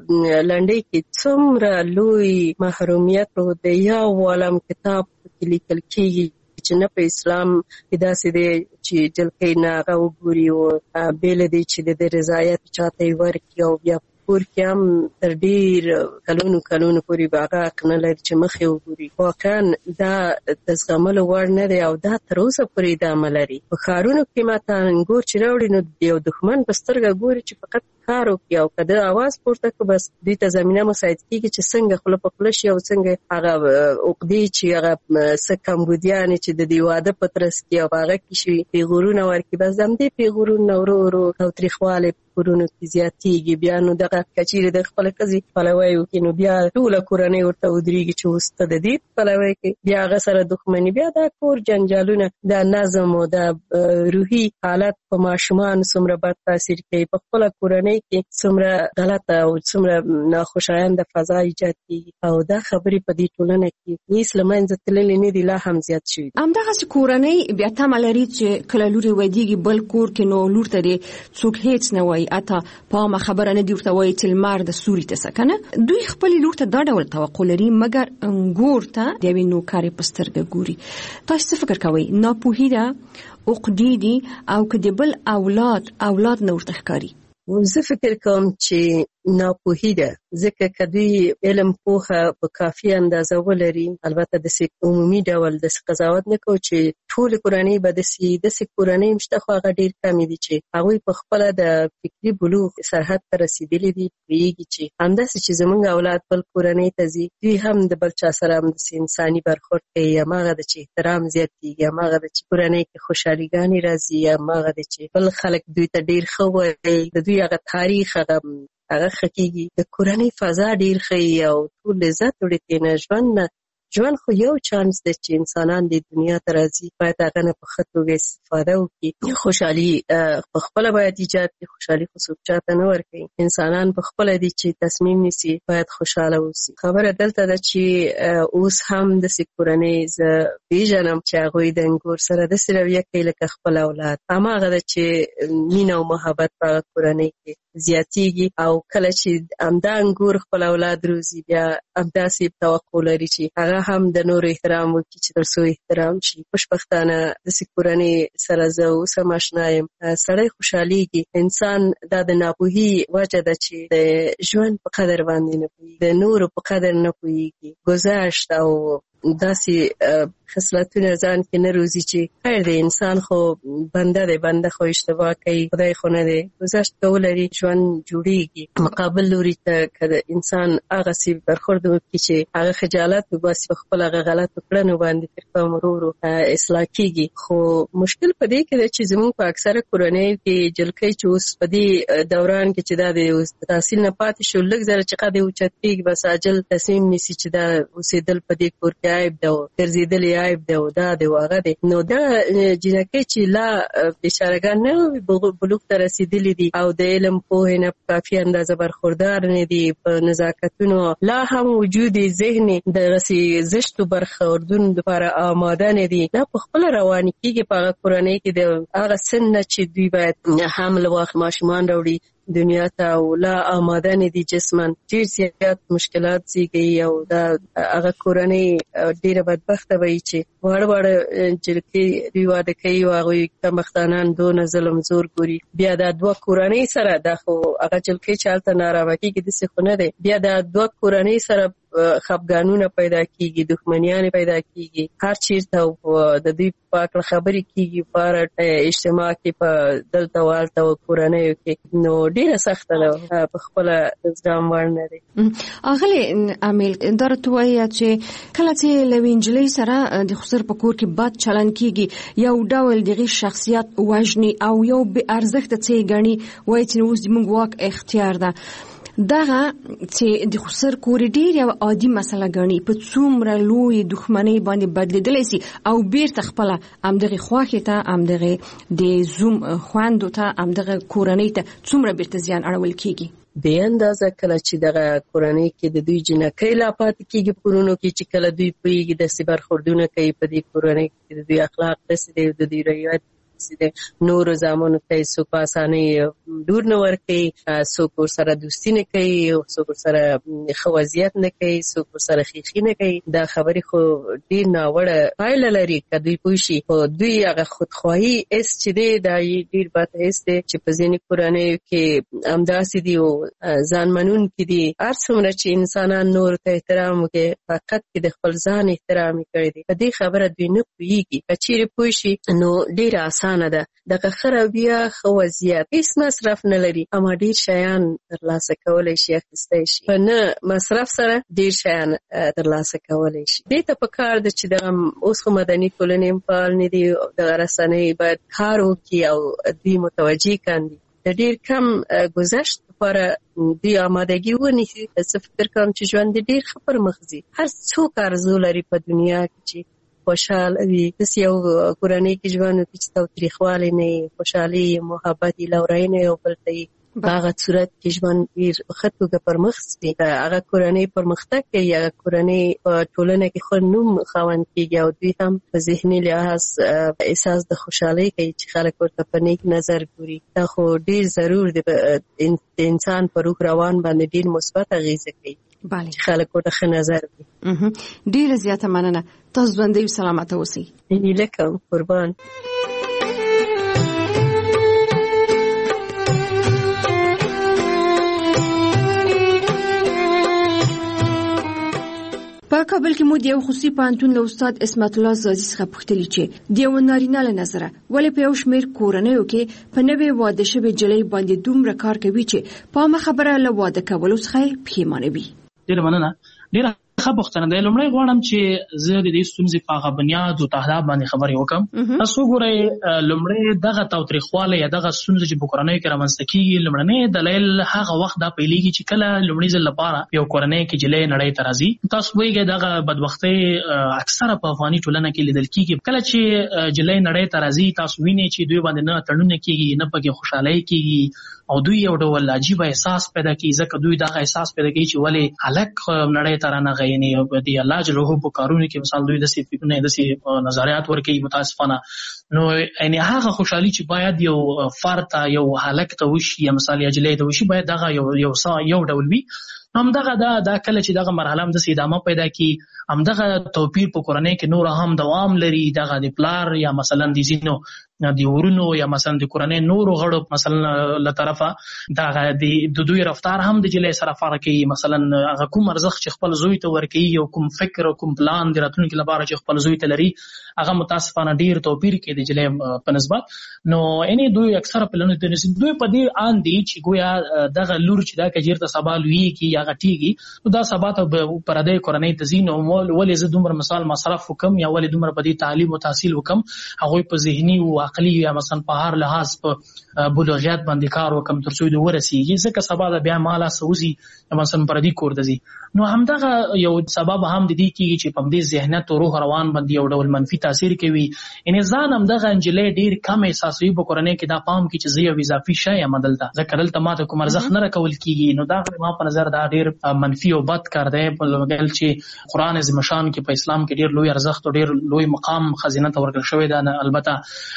لنډۍ کې څومره لوی محرومیت د یو عالم کتاب کې لیکل کېږي چې نه په اسلام کې داسې دی چې جلکۍ نه هغه وګوري او بېله دی چې د رضایت چاته یې ورکړي او بیا کور کې هم تر ډېر کلونو پورې به هغه حق نه لري چې مخې وګوري. واقعا دا د زغملو وړ نه دی او دا تر اوسه پورې ادامه لري. په ښارونو کې ماته انګور چې راوړي نو یو دښمن په سترګه ګوري چې فقط کار وکړي او که د اواز پورته کړو بس دوی ته زمینه مساعد کېږي چې څنګه خوله په خوله شي او څنګه هغه عقدې چې هغه څه کمبودیانې چې د دې واده په ترڅ کې او هغه کې شي پیغورونه ورکړي، بس همدې پیغورونه ورو ورو تاوتریخوالی کورونو کې زیاتېږي. بیا نو دغه کچېرې د خپله ښځې پلوی وکړي نو بیا ټوله کورنۍ ورته ودرېږي چې اوس ته د دې پلوی کوي، بیا هغه سره دښمني، بیا دا کور جنجالونه، دا نظم او دا روحي حالت په ماشومان څومره بد تاثیر کوي، په خپله کورنۍ کې څومره غلطه او څومره ناخوشاینده فضا ایجاد کېږي او دا خبرې په دې ټولنه کې هېڅ له منځه تللې نه دي، لا هم زیات شوي. همدغسې کورنۍ بیا تمه لري چې کله لور یې ودېږي بل کور کې نو لور ته دې څوک هېڅ نه وایي، حتی په عامه خبره نه دي ورته وایي چې لمر د سوري ته څه که نه. دوی خپلې لور ته دا ډول توقع لري مګر انګور ته د یوې نوکرې په سترګه ګوري. تاسو څه فکر کوئ؟ ناپوهي ده، عقدې دي او که د بل اولاد نه ورته ښکاري؟ زه فکر کوم چې ناپوهي ده، ځکه که دوی علم پوهه په کافي اندازه ولري، البته داسې عمومي ډول داسې قضاوت نه کوو چې ټولې کورنۍ به داسې کورنۍ هم شته، خو هغه ډېر کمې دي چې هغوی په خپله د فکري بلوغ سرحد ته رسېدلي دي، پوهېږي چې همداسې چې زموږ اولاد بل کورنۍ ته ځي دوی هم د بل چا سره همداسې انساني برخورد کوي، هماغه ده چې احترام زیاتېږي، هماغه ده چې کورنۍ کې خوشحاليګانې راځي، هماغه ده چې بل خلک دوی ته ډېر ښه وایي، د دوی هغه تاریخ هغه ښه کېږي، د کورنۍ فضا ډېر ښه او ټول لذت وړي ترېنه. ژوند خو یو چانس دی چې انسانان د دنیا ته راځي، باید هغه نه په ښه توګه استفاده وکړي. خوشحالي په خپله باید ایجاد کړي، خوشحالي خو څوک چاته نه ورکوي، انسانان په خپله دي چې تصمیم نیسي باید خوشحاله اوسي. خبره دلته ده چې اوس هم داسې کورنۍ زه پېژنم چې هغوی د انګور سره داسې رویه کوي لکه خپل اولاد، هماغه ده چې مینه او محبت په هغه کورنۍ کې زیاتېږي او کله چې همدا انګور خپل اولاد روزي بیا همداسې توقع لري چې هغه هم د نورو احترام وکړي چې تر څو احترام شي. خوشبختانه داسې کورنۍ سره زه اوس هم اشنا یم، سړی خوشحالېږي. انسان دا د ناپوهي وجه ده چې د ژوند په قدر باندې نه پوهېږي، د نورو په قدر نه پوهېږي، گذشت او داسې خصلتونه ځان کې نه روزي چې خیر دی انسان خو بنده دی، بنده خو اشتباه کوي، خدای خو نه دی، گذشت کولري ژوند جوړېږي. مقابل لوري ته که انسان هغسې برخورد وکړي چې هغه خجالت وباسي په خپل هغه غلطو کړنو باندې فرقه ورو ورو اصلاح کېږي. خو مشکل په دې کې ده چې زموږ په اکثره کورنیو کې جلکۍ چې اوس په دې دوران کې چې دا د تحصیل نه پاتې شو لږ زره چې قد یې اوچت کېږي بس عاجل تصمیم نیسي چې دا اوسېدل په دې کور کې عیب ده او ګرځېدل یې عیب ده او دا دی او هغه دی. نو دا جنکۍ چې لا بېچارهګان نه بلوغ ته رسېدلي دي او د علم پوهې نه په کافي اندازه برخوردار نه دي، په نزاکتونو لا هم وجود ذهن دغسې زشتو برخوردونو لپاره آماده نه دي، دا په خپله روانې کېږي په هغه کورنۍ کې د هغه سن نه چې دوی باید حمل واخلي، ماشومان راوړي دنیا ته او لا آماده نه دي جسماً، ډېر زیات مشکلات زیږوي او دا هغه کورنۍ ډېره بدبخته به وي چې واړه جلکۍ دوی واده کوي او هغوی کمبختانان دونه ظلم زور ګوري. بیا دا دوه کورنۍ سره دا خو هغه جلکۍ چې هلته نارامه کېږي داسې خو نه دی، بیا دا دوه کورنۍ سره خفګانونه پیدا کېږي، دښمنیانې پیدا کېږي، هر چېرته د دوی په هکله خبرې کېږي په اجتماع کې په دلته او هلته کورنیو کې، نو ډېره سخته ده، په خپله زغم وړ نه دی. اغلې امیل دا راته ووایه چې کله چې له یوې نجلۍ سره د خسر په کور کې بد چلند کېږي یو ډول د هغې شخصیت وژني او یو بې ارزښته څه یې ګڼي، وایي چې اوس زموږ واک اختیار ده، دغه چې د خسر کور ډیر یو عادي مسله ګڼي، په څومره لوی دښمنۍ باندې بدلیدلی سي او بیرته خپله همدغې خواښې ته، همدغې د زوم خویندو ته، همدغه کورنۍ ته څومره بیرته زیان اړول کېږي. بې اندازه کله چې دغه کورنۍ کې د دوی جنکۍ لا پاتې کېږي کورونو کې چې کله دوی پوهېږي داسې برخوردونه کوي په دې کورنۍ کې د دوی اخلاق داسې دی، د دوی رویت د نورو زامنو ته څوک په اسانۍ لور نه ورکوي، څوک ورسره دوستي نه کوي، څوک ورسره ښه وضعیت نه کوي، څوک ورسره ښیښي نه کوي. دا خبرې خو ډېر ناوړه پایله لري که دوی پوه شي. خو دوی هغه خودخواهي حس چې دی دا ډېر بد حس دی چې په ځینې کورنیو کې همداسې دي او ځان منونکي دي. هر څومره چې انسانان نورو ته احترام وکړي، فقط کې د خپل ځان احترام یې کړی دی. په دې خبره دوی نه پوهېږي. که چیرې پوه شي نو ډېره اسانه ده. دغه ښه رویه، ښه وضعیت، هېڅ مصرف نه لري، اما ډېر شیان ترلاسه کولی شي، اخیستی شي. په نه مصرف سره ډېر شیان ترلاسه کولی شي. دې ته پکار ده چې دغه اوس خو مدني ټولنې هم فعال نه دي، دغه رسنۍ باید کار وکړي او دوی متوجه کاندي. د ډېر کم ګذشت لپاره دوی آمادګي ونیسي. زه فکر کوم چې ژوند ډېر ښه پر مخ ځي. هر څوک آرزو لري په دنیا کې چې خوشحال وي. داسې یو کورنۍ کې ژوند وکړي چې تاوتریخوالی نه وي، خوشحالي، محبت، لورینه یو بل ته وي. په هغه صورت کې ژوند ډېر ښه توګه پر مخ ځي. هغه کورنۍ پرمختګ کوي، هغه کورنۍ په ټولنه کې ښه نوم خاوند کېږي او دوی هم په ذهني لحاظ احساس د خوشحالۍ کوي چې خلک ورته په نیک نظر ګوري. دا خو ډېر ضرور دی. د انسان په روح روان باندې ډېر مثبت اغېزه کوي چې خلک ورته ښه نظر کوي. ډېره زیاته مننه. تاسو ژوندی او سلامته اوسئ. هیله کوم. قربان. په کابل کې مو د یو خصوصي پوهنتون له استاد اسمت الله زازي څخه پوښتلي چې د یو نارینه له نظره ولې په یو شمېر کورنیو کې په نوې واده شوې نجلۍ باندې دومره کار کوي چې په عامه خبره له واده کولو څخه پښیمانه وي. ډېره مننه. ډېره ښه پوښتنه ده. لومړی غواړم چې زه د دې ستونزې په هغه بنیاد او تهداب باندې خبرې وکړم. تاسو وګورئ، لومړی دغه تاوتریخوالی یا دغه ستونزه چې په کورنیو کې رامنځته کېږي، لومړنی دلیل هغه وخت دا پیلېږي چې کله لومړي ځل لپاره یو کورنۍ کې نجلۍ نړۍ ته راځي. تاسو پوهېږئ دغه بدبختۍ اکثره په افغاني ټولنه کې لیدل کېږي. کله چې نجلۍ نړۍ ته راځي، تاسو وینئ چې دوی باندې نه تړونه کېږي، نه پکې خوشحالۍ کېږي او دوی یو ډول عجیبه احساس پیدا کوي. ځکه دوی دغه احساس پیدا کوي چې ولې هلک نړۍ ته رانغی. یعنې د الله جل جلاله په کارونو کې مثال دوی داسې فکرونه، داسې نظریات ورکوي متاسفانه. نو یعنې هغه خوشحالي چې باید یو فرد ته، یو هلک ته وشي یا مثال یا نجلۍ ته وشي، باید دغه یو ډول وي. همدغه دا کله چې دغه مرحله هم داسې ادامه پیدا کړي، همدغه توپیر په کورنۍ کې نور هم دوام لري. دغه د پلار یا مثلا د ځینو د ورونو یا مثلا د کورنۍ نورو غړو مثلا له طرفه دغه د دوی رفتار هم د نجلۍ سره فرق کوي. مثلا هغه کوم ارزښت چې خپل زوی ته ورکوي او کوم فکر او کوم پلان د راتلونکي لپاره چې خپل زوی ته لري، هغه متاسفانه ډېر توپیر کوي د نجلۍ په نسبت. نو یعنې دوی اکثره پلانونه دوی په دې آن دي چې ګویا دغه لور چې دا که چېرته سبا لویېږي یا غټېږي، نو دا سبا ته پردۍ کورنۍ ته ځي. نو ولې زه دومره مثال مصرف وکړم یا ولې دومره په دې تعلیم او تحصیل وکړم، هغوی په ذهني او عقلي یا مثلا په هر لحاظ په بلوغیت باندې کار وکړم تر څو دوی ورسېږي، ځکه سبا د بیا ماله سوزي مثلا پردي کور ته ځي. نو همدغه یو سبب هم د دې کېږي چې په همدې ذهنیت او روح روان باندې یو ډول منفي تاثیر کوي. یعنې ځان همدغه نجلۍ ډېر کم احساسوي په کورنۍ کې، دا پام کوي چې زه یو اضافي شی یم دلته، ځکه دلته ماته کوم ارزښت نه راکول کېږي. نو دا ما په نظر دا ډېر منفي او بد کار دی. بل چې قرآن عظیم شان کې په اسلام کې ډېر لوی ارزښت او ډېر لوی مقام ښځینه ته ورکړل شوی ده. البته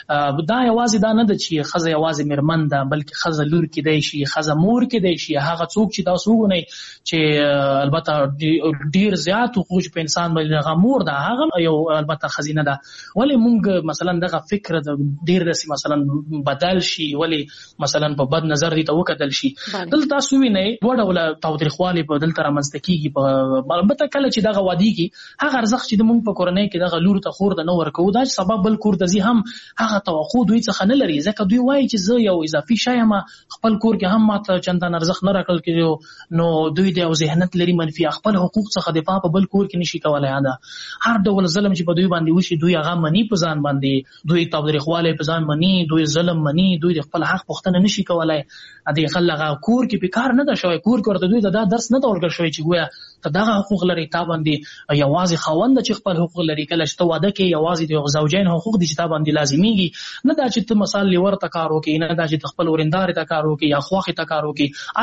دا یوازې دا نه ده چې ښځه یوازې مېرمن ده، بلکې ښځه لور کېدی شي، ښځه مور کېدی شي. هغه څوک چې تاسو وګورئ چې البته ډېر زیات حقوق په انسان باندې هغه مور ده، هغه یو البته ښځینه ده. ولې موږ مثلا دغه فکر ډېر داسې مثلا بدل شي، ولې مثلا په بد نظر دې ته وکتل شي. دلته تاسو وینئ دوه ډوله تاوتریخوالی په دلته رامنځته کېږي. البته کله چې دغه وادېږي، هغه ارزښت چې موږ په کورنۍ کې دغه لور ته خور ته نه ورکوو، دا سبب بل کور ته ځي هم هغه توقع دوی څخه نه لري، ځکه دوی وایي چې زه یو اضافي شی یم، خپل کور کې هم ماته چندان ارزښت نه راکړل کېږي. نو دوی د یو ذهنیت لري منفي، خپل حقوق څخه دفاع په بل کور کې نشي کولی. دا هر ډول ظلم چې په دوی باندې وشي، دوی هغه مني په ځان باندې، دوی تاوتریخوالی په ځان مني، دوی ظلم مني، دوی د خپل حق پوښتنه نشي کولی. د هغه کور کې په کار نه ده شوی، کور کې ورته دوی دا درس نه ده ورکړل شوی چې ګویا ته دغه حقوق لري، تا باندې یوازې خاوند چې خپل حقوق لري. کله چې ته واده کوې، یوازې د زوجین حقوق دي چې تا باندې لازمیږي. نه دا چې ته مثال لور ته کار وکې، نه دا چې خپل ورندار ته کار وکې یا خواخې ته کار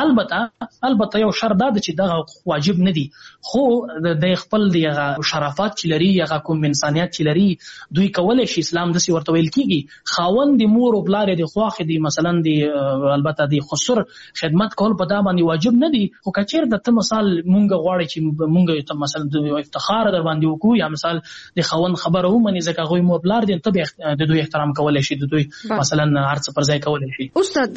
وکې. البته یو شرط دا چې دا واجب نه دي، خو د خپل دی شرافت چې لري یا کوم انسانيت چې لري دوی کولای شي. اسلام داسې ورته ویل کیږي خاوند د مور او بلار د خواخې دی مثلا دی البته دی خسر خدمت کول په دا باندې واجب نه دي. خو کچیر د ته مثال مونږ غواړي چې مونږ ته مثلا د افتخار در باندې وکړو یا مثال د خاوند خبره ومني ځکه غوي مور بلار دي ته د دوی احترام کولای شي، د دوی مثلا هرڅه پر ځای کولای شي. استاد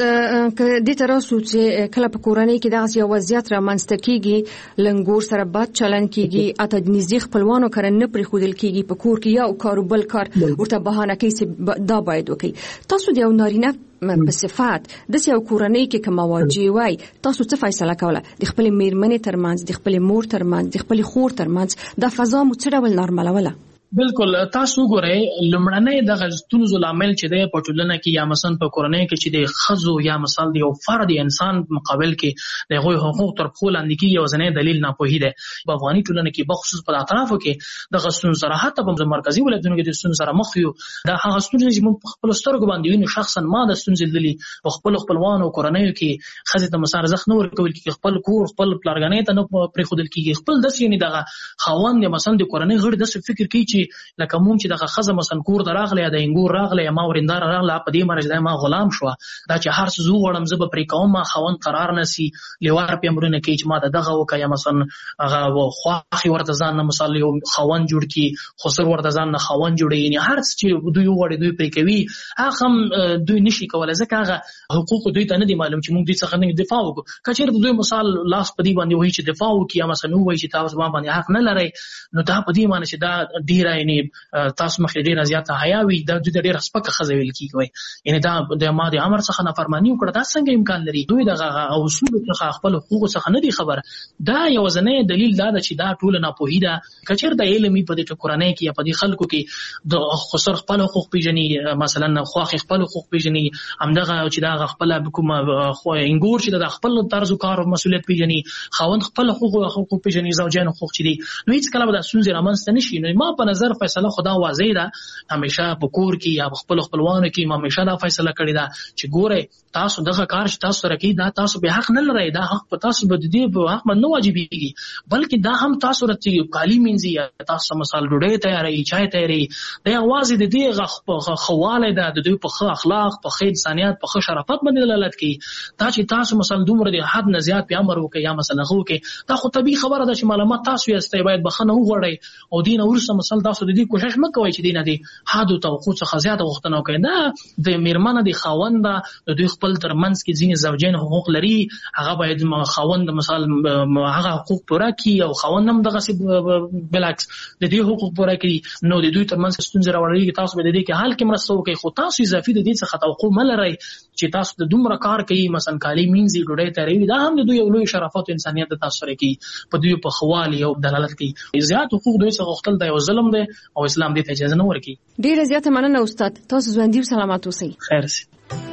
د تراسو چې کله په کورنۍ کې دغه یو وضعیت را منځته کیږي، لنګور سره بد چلن کیږي، اته د نږدې خپلوانو کړه نه پرې خودل کیږي، په کور کې یو کار بل کار ورته بهانه کوي چې دا باید وکړي. تاسو د یو نارینه په صفات د یو کورنۍ کې کوم واجب وای تاسو څه فیصله کوله د خپل میرمنې ترمنځ، د خپل مور ترمنځ، د خپل خور ترمنځ، د فضا مو څه ډول نارملوله؟ بالکل تاسو ګورئ لمړنۍ د غزتونو لامل چې د پټولنه کې یا مثلا په کورنۍ کې چې د خزو یا مثال د یو فرد انسان مقابل کې د غوي حقوق تر خپل اندکی یو ځنې دلیل نه پوهی دی. په افغاني ټولنه کې بخصوص په اطرافو کې د غزتون سره حتی په مرکزی ولایتونو کې د غزتون سره مخ یو د هغه ستونزې چې موږ خپل سترګو باندې وینو. شخصا ما د ستونزې دلی په خپلوانو کورنۍ کې خزه د مسار زخ نور کول کې خپل کور خپل پلارګنې ته نه پرې خودل کېږي. خپل د سینې دغه خاوند مثلا د کورنۍ غړي د فکر کوي چې لکه موږ چې دغه خزه مثلا کور دراغله یا د انګور راغله یا ما ورندار راغله په دې مرز د ما غلام شو دا چې هر څه زو وړم زب پرې کوم ما خوند قرار نسی لیوار په امرونه کې چې ما دغه وکیا مثلا هغه خواخي ورته ځان مثلا یو خوند جوړ کی خسر ورته ځان نه خوند جوړي یعنی هر څه چې دوی وړي دوی پرې کوي هغه هم دوی نشي کولای ځکه هغه حقوق دوی ته نه دي معلوم چې موږ دې څخه نه دفاع وکړو. کچېر دوی مثال لاس په دې باندې وایي چې دفاع وکړي یا مثلا وایي چې تاسو باندې حق نه لري نو دا په دې معنی چې دا ډیر یعنی تاسو مخې ډیر زیاته حیا وي دا د ډیر سپکه خزه ویل کیږي یعنی دا د ما د امر څخه نافرمانی وکړه دا څنګه امکان لري. دوی دغه اصول څخه خپل حقوق څخه نه دي خبر. دا یو ځنې دلیل دا چې دا ټول نه پوهی دا کچېر د علمي په دې کورنۍ کې یا په دې خلکو کې د خسر خپل حقوق پیژني مثلا خواخ خپل حقوق پیژني همدغه چې دا خپل کوم خو انګور چې د خپل طرز کار او مسولیت پیژني خاوند خپل حقوق پیژني زوجین حقوق چي دي نو هیڅ کله د سونځ رامنځته نشي. نو ما په نظر فیصله خدا واضح ده همیشه په کور کې یا خپل خپلوانو کې ما همیشه دا فیصله کړی ده چې ګوره تاسو دغه کار چې تاسو سره کوي دا تاسو به حق نه لرئ دا حق په تاسو به دې په حق نه واجبېږي بلکې دا هم تاسو راته کالی مینځي یا تاسو مثال ډوډۍ تیارې چای تیارې دا आवाज دې غ خواله ده د دوی په ښه اخلاق په ښه انسانيت په ښه شرافت باندې دلالت کوي. دا چې تاسو مثلا دومره د حد نه زیات په امر وکي یا مثلا غو کې دا خو طبيعي خبره ده چې معلومات تاسو یې استای باید بخنه وغوړی او دین ورسره مثلا تاسو د دې کوشش مکوئ چې دینه دي حد او توقع څخه زیات وختونه کوي. دا د میرمنه د خاوند د دوی خپل ترمنځ کې ځینې زوجین حقوق لري هغه باید خاوند مثال هغه حقوق پوره کړي او خاوند هم دغه بلعکس د دې حقوق پوره کړي نو د دوی ترمنځ ستونزې راوړي تاسو به د دې کې حل کې مرسته وکړي. خو تاسو اضافي د دې څخه توقع ملرئ چې تاسو د دومره کار کوي مثلا کالی مینځي ډوډۍ تیاروي دا هم د دوی یو لوی شرافت او انسانيت د تاسو سره کوي په دوی په خوالي او دلالت کوي. زیات حقوق دوی څخه غوښتل دا یو ظلم دی او اسلام دې ته اجازه نه ورکوي. ډیره زیاته مننه استاد تاسو ژوندۍ سلامات اوسئ. خیر سي.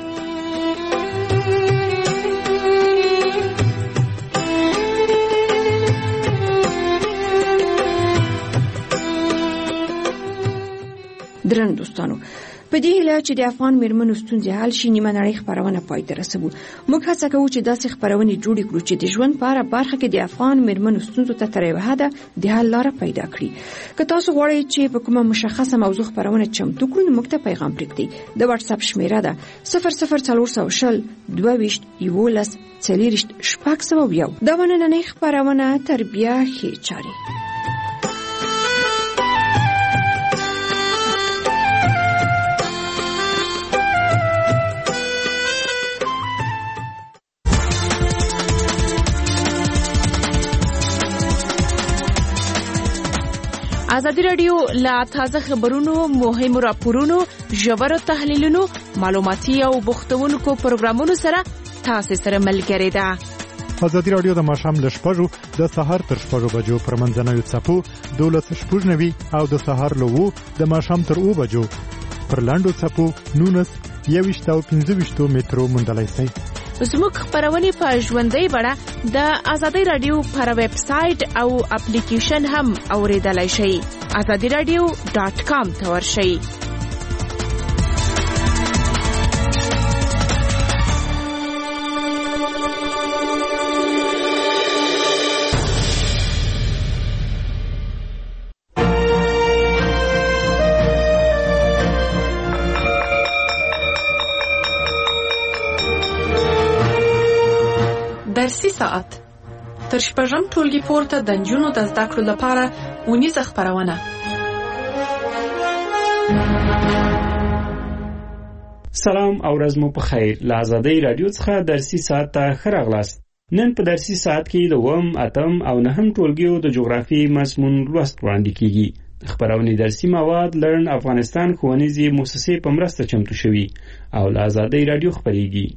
درن دوستانو په دې هیله چې د افغان میرمنو ستونزې حل شي نیمه نړۍ خبرونه پای ته رسوو. موږ هڅه کوو چې داسې خبرونه جوړې کړو چې د ژوند په اړه برخه کې د افغان میرمنو ستونزو ته تر یوه حده د حل لاره پیدا کړي. که تاسو غواړئ چې په کومه مشخصه موضوع خبرونه چمتو کړو نو موږ ته پیغام پرېږدئ. د واتس اپ شمیره ده 00400 22 11 40 601. دا نننۍ خبرونه تربیه ښې چارې. ازادي رادیو لا تازه خبرونو مهمو راپورونو ژور تحلیلونو معلوماتي او بوختونکو پروګرامونو سره تاسو سره ملګری ده. ازادي رادیو د ماښام ل 6:00 د سهار تر 6:00 بجو پر منځنوي څپو 12:90 او د سهار ل 2 د ماښام تر 2 بجو پر لاندو څپو 19 او 15 مترو مندلای سي. زموږ خبرونه په ژوندۍ بڼه د ازادي رادیو پر ویب سټ او اپلیکیشن هم اوریدلای شئ. azadiراdio.com ته ورشئ. درسي ساعت تر شپږم ټولګي پورته د نجونو د زده کړو لپاره اونیزه خپرونه. سلام او ورځ مو په خیر. له آزادۍ رادیو څخه درسي ساعت ته ښه راغلاست. نن په درسي ساعت کې د 8 او 9 ټولګیو د جغرافیې مضمون لوست وړاندې کیږي. خبرونه درسي مواد لرن افغانستان ښوونیزې مؤسسې په مرسته چمتو شوي او له آزادۍ رادیو خبرېږي.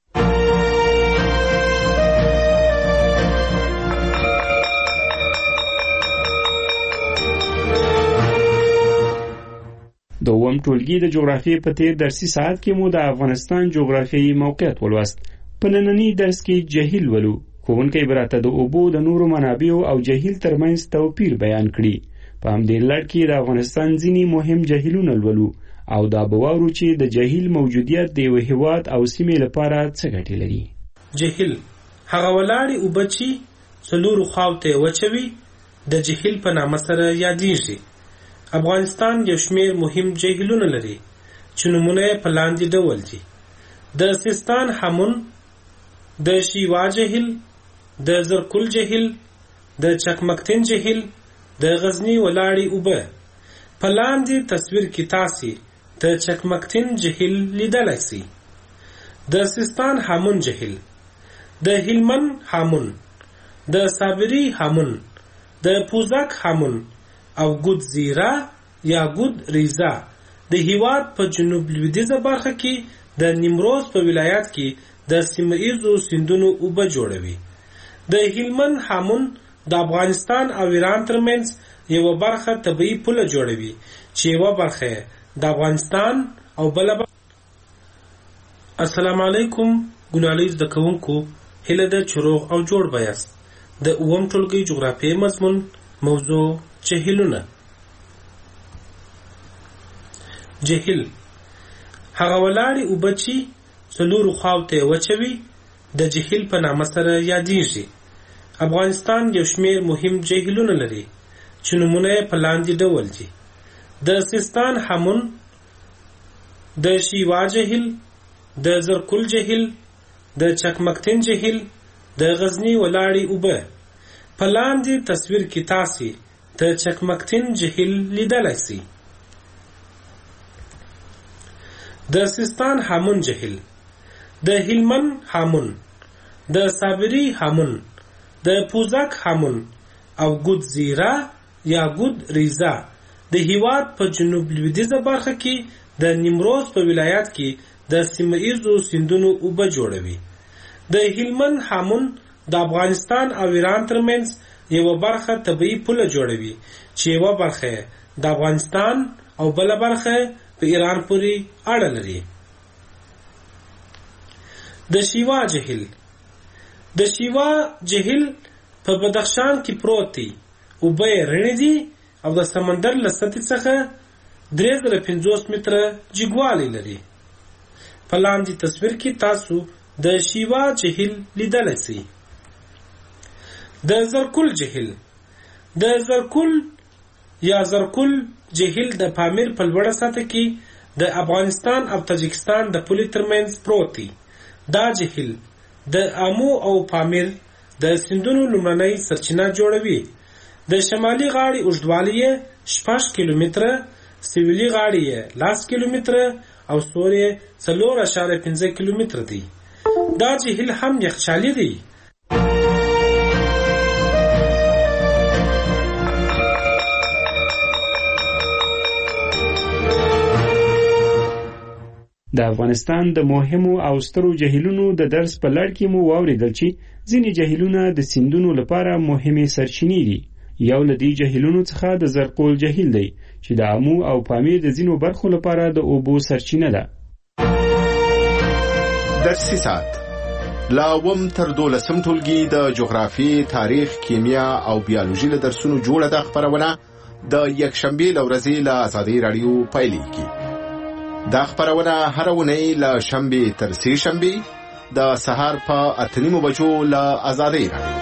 دوم ټولګي د جغرافیې په تیر درسي ساعت کې مو د افغانستان جغرافیایي موقعیت ولوست. په نننی درس کې جهیل ولو. ښوونکی به راته د اوبو د نورو منابعو او جهیل ترمنځ توپیر بیان کړي. په همدې لړ کې د افغانستان ځینې مهم جهیلونه لولو او دا به واورو چې د جهیل موجودیت د یو هېواد او سیمې لپاره څه ګټې لري. جهیل هغه ولاړې اوبه چې څلورو خواو ته وچوي د جهیل په نامه سره یادېږي. افغانستان یو شمېر مهم جهیلونه لري چې نومونه یې په لاندې ډول دي: د سیستان هامون، د شیوا جهیل، د زرکل جهیل، د چکمکتین جهیل، د غزنی ولاړې اوبه. په لاندې تصویر کې تاسې د چکمکتین جهیل لیدلی سئ. د سیستان هامون جهیل، د هلمند هامون، د صابري هامون، د پوزک هامون او ګود زیرا یا ګود ریزا د هیواد په جنوب لویدیځه برخه کې د نیمروز په ولایت کې د سیمه ایزو سیندونو اوبه جوړوي. د هلمند هامون د افغانستان او ایران ترمنځ یو برخه طبيعي پوله جوړوي چې یو برخه د افغانستان او بل. السلام علیکم ګنالیز د کوونکو هله د چروغ او جوړ بیاست. د اوم ټولګي جغرافیې مضمون موضوع جهیلونه. جهیل هغه ولاړې اوبه چې څلورو خواو ته وچوي د جهیل په نامه سره یادېږي. افغانستان یو شمېر مهم جهیلونه لري چې نومونه یې په لاندې ډول دي: د سیستان هامون، د شیوا جهیل، د زرکل جهیل، د چکمکتین جهیل، د غزنی ولاړې اوبه. په لاندې تصویر کې تاسې د چکمکتین جهیل لیدلی سئ. د سیستان هامون جهیل، د هلمند هامون، د صابري هامون، د پوزک هامون او ګود زیرا یا ګود ریزا د هیواد په جنوب لویدیځه برخه کې د نیمروز په ولایت کې د سیمه ایزو سیندونو اوبه جوړوي. د هلمند هامون د افغانستان او ایران ترمنځ یو برخه طبيعي پوله جوړوي چې یو برخه د افغانستان او بل برخه په ایران پورې اړه لري. د شیوا جهیل، د شیوا جهیل په بدخشان کې پروت دی. اوبه یې رڼې دي او د سمندر له سطحې څخه 350 متره جګوالی لري. په لاندې تصویر کې تاسو د شیوا جهیل لیدلی سئ. د زرکل جهیل، د زرکل یا زرکل جهیل د پامیر په لوړه سطح کې د افغانستان او تاجکستان د پولې ترمنځ پروت دی. دا جهیل د آمو او پامیر د سیندونو لومړنۍ سرچینه جوړوي. د شمالي غاړې اوږدوالی 6 کیلومتره، سویلي غاړې 10 کیلومتره او سور 4.5 کیلومتره دی. دا جهیل هم یخچالي دی. د افغانستان د مهمو او سترو جهیلونو د درس په لړ کې مو واوریدل چې ځینې جهیلونه د سیندونو لپاره مهمې سرچینې دي. یو له دې جهیلونو څخه د زرکول جهیل دی چې د آمو او پامیر د ځینو برخو لپاره د اوبو سرچینه ده. درسي ساعت لا وم تر 12 ټولګي د جغرافي، تاریخ، کیمیا او بیولوژي له درسونو جوړه ده. خبرونه د یکشنبه لورځي له آزادۍ رادیو پایلیږي. دا خبرونه هر ونې له شنبه تر سه شنبه د سهار په 8:30 بجو له آزادۍ رادیو.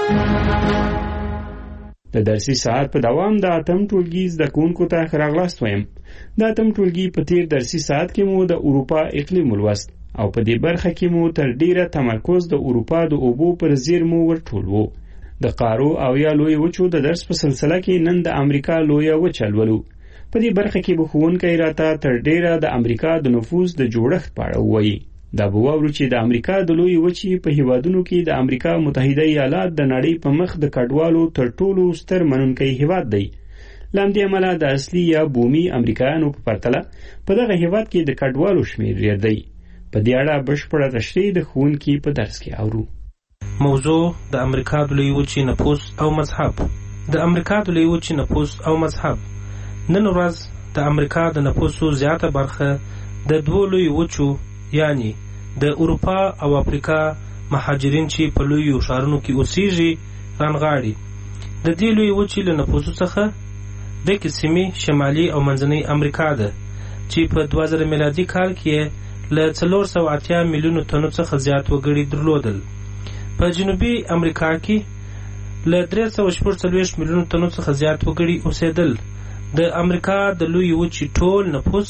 د درسي ساعت په دوام د اتم ټولګي زده کوونکو ته راغلاست وایم. د اتم ټولګي په تیر درسي ساعت کې مو د اروپا اقلیم ولوست او په دې برخه کې مو تر ډیره تمرکز د اروپا د اوبو پر زیرمو ورټول وو. د قارو او یا لوی وچو د درس په سلسله کې نن د امریکا لوی وچه لولو. په دې برخه کې به ښوونکی راته تر ډیره د امریکا د نفوذ د جوړښت په اړه ووایي. دا به واورو چې د امریکا د لوی وچې په هیوادونو کې د امریکا متحده ایالات د نړۍ په مخ د کډوالو تر ټولو ستر منونکی هیواد دی. له همدې امله د اصلي یا بومي امریکایانو په پرتله په دغه هیواد کې د کډوالو شمېر ډېر دی. په دې اړه بشپړه تشریح د ښوونکي په درس کې اورو. موضوع د امریکا د لوی وچې نفوذ او مذهب. د امریکا د لوی وچې نفوذ او مذهب. نن ورځ د امریکا د نفوسو زیاته برخه د دوه لوی وچو یعنی د اروپا او افریقا مهاجرین چې په لویو ښارونو کې اوسېږي رانغاړي. د دې لوی وچې له نفوسو څخه د سیمې شمالي او منځنۍ امریکا ده چې په 2000 میلادي کال کې له 480 میلیونو تنو څخه زیات وګړي درلودل. په جنوبي امریکا کې له 340 میلیونو تنو څخه زیات وګړي اوسېدل. د امریکا د لوی وچې ټول نفوس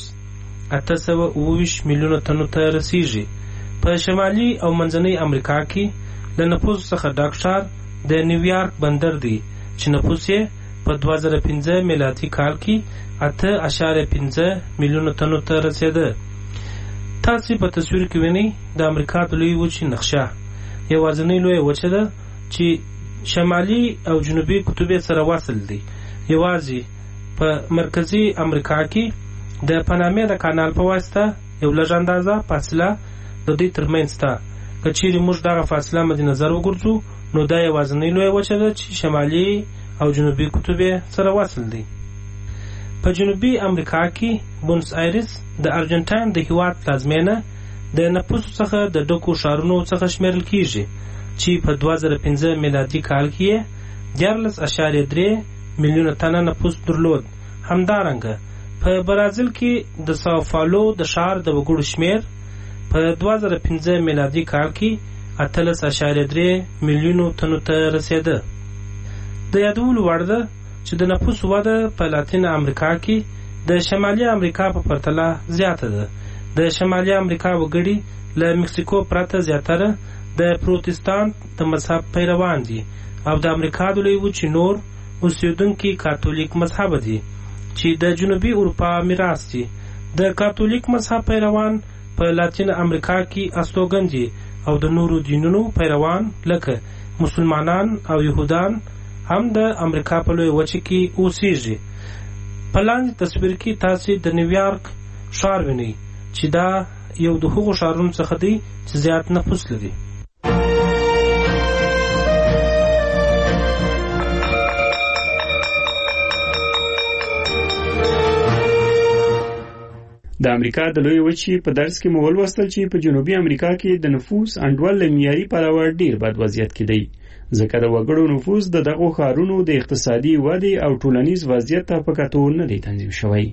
820 میلیونو تنو ته رسیږي. په شمالي او منځنۍ امریکا کې له نفوس څخه ډک ښار د نیویارک بندر دی چې نفوس یې په 2005 میلادي کال کې 8.5 میلیونو تنو ته رسیده. تاسو په تصویر کې وینئ د امریکا د لوی وچې نقشه. یوازینۍ لوی وچه ده چې شمالي او جنوبي قطب سره وصل دي. یوازې په مرکزي امریکا کې د پنامې د کانال په واسطه یو لږ اندازه فاصله د دې ترمنځ ده. که چیرې موږ دغه فاصله مد نظر وګورځو نو دا یوازینۍ لوی وچه ده چې شمالي او جنوبي قطب سره وصل دي. په جنوبي امریکا کې بونس آیرس د ارجنټاین د هیواد پلازمینه د نفوسو څخه د ډکو ښارونو څخه شمیرل کیږي چې په 2005 میلادي کال کې 14.3 میلیونه تنه نفوس درلود. همدارنګه په برازیل کې د ساو پاولو د ښار د وګړو شمیر په 2005 میلادي کال کې 18.3 میلیونو تنو ته رسیده. د یادولو وړ ده چې د نفوس وده په لاتین امریکا کې د شمالي امریکا په پرتله زیاته ده. د شمالي امریکا وګړي له مکسیکو پرته زیاتره د پروتستانت د مذهب پیروان دي او د امریکا د لوی وچې نور اوسېدونکي کاتولیک مذهب دي چې د جنوبي اروپا میراث دي. د کاتولیک مذهب پیروان په لاتین امریکا کې استوګن دي او د نورو دینونو پیروان لکه مسلمانان او یهودان هم د امریکا په لوی وچې کې اوسېږي. په لاندې تصویر کې تاسو د نیویارک ښار وینئ چې دا یو د هغو ښارونو څخه دی چې زیات نفوس لري. د امریکا د لوی وچې په درس کې مو ولوستل چې په جنوبي امریکا کې د نفوس انډول له معیاري پلوه ډیر بد وضعیت کې دی ځکه د وګړو نفوس د دغو ښارونو د اقتصادي ودې او ټولنیز وضعیت ته په کتو نه دی تنظیم شوی.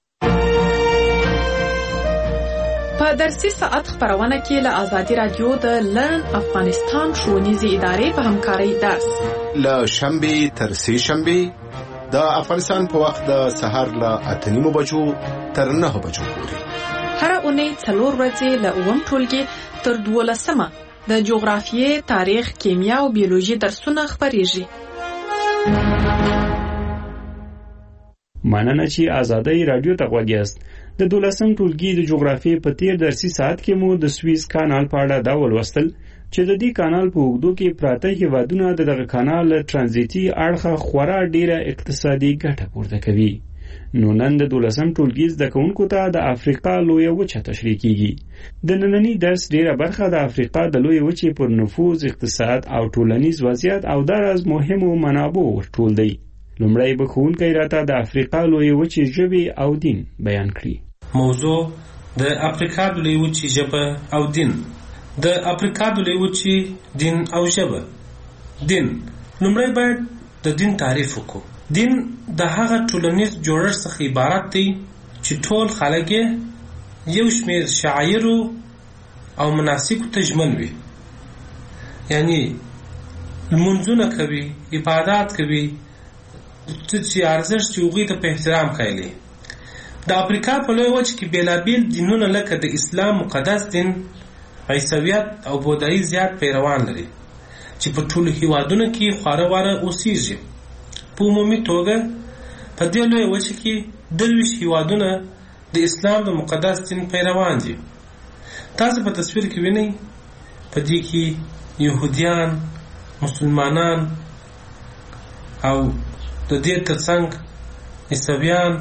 په درسي ساعت خبرونه کې له آزادي رادیو د لرن افغانستان ښوونیزې ادارې په همکارۍ درس له شنبې تر سې شنبې د افغانستان په وخت د سهار له 8:30 بجو تر 9 بجو پورې. هر اونۍ 4 ورځې له 9 ټولګي تر 12 د جغرافیې، تاریخ، کیمیا او بیولوژي درسونه خبرېږي. مننه چې آزادۍ رادیو ته غوږ یاست. د 12 ټولګي د جغرافیې په تیر درسي ساعت کې مو د سویس کانال په اړه دا ولوستل چې د دې کانال په اوږدو کې پراته هیوادونه دغه کانال ترانزیتي اړخه خورا ډیره اقتصادي ګټه پورته کوي. نو نن د 12 ټولګي زده کوونکو ته د افریقا لویه وچه تشریح کیږي. د نننی درس ډیره برخه د افریقا د لویه وچې پر نفوذ، اقتصاد او ټولنیز وضعیت او دراز مهمو منابعو ورټول دی. لومړی به ښوونکی راته د افریقا لویه وچې ژبې او دین بیان کړي. موضوع د افریقا د لویه وچې ژبه او دین. د افریقا د لویه وچې دین او ژبه. دین لومړی باید د دین تعریف وکړو. دین د هغه ټولنیز جوړښت څخه عبارت دی چې ټول خلک یو شمېر شعایرو او مناسکو ته ژمن وي، یعنی لمونځونه کوي، عبادات کوي، چې ارزښت چې هغوی ته په احترام ښایي. د افریقا په لویه وچه کې بېلابېل دینونه لکه د اسلام مقدس دین، عیسویت او بودایي زیات پیروان لري چې په ټولو هیوادونو کې خواره واره اوسیږي. په عمومي توګه په دې لویه وچه کې 23 هیوادونه د اسلام د مقدس دین پیروان دي. تاسو په تصویر کې وینئ په دې کې يهوديان، مسلمانان او د دې ترڅنګ عیسویان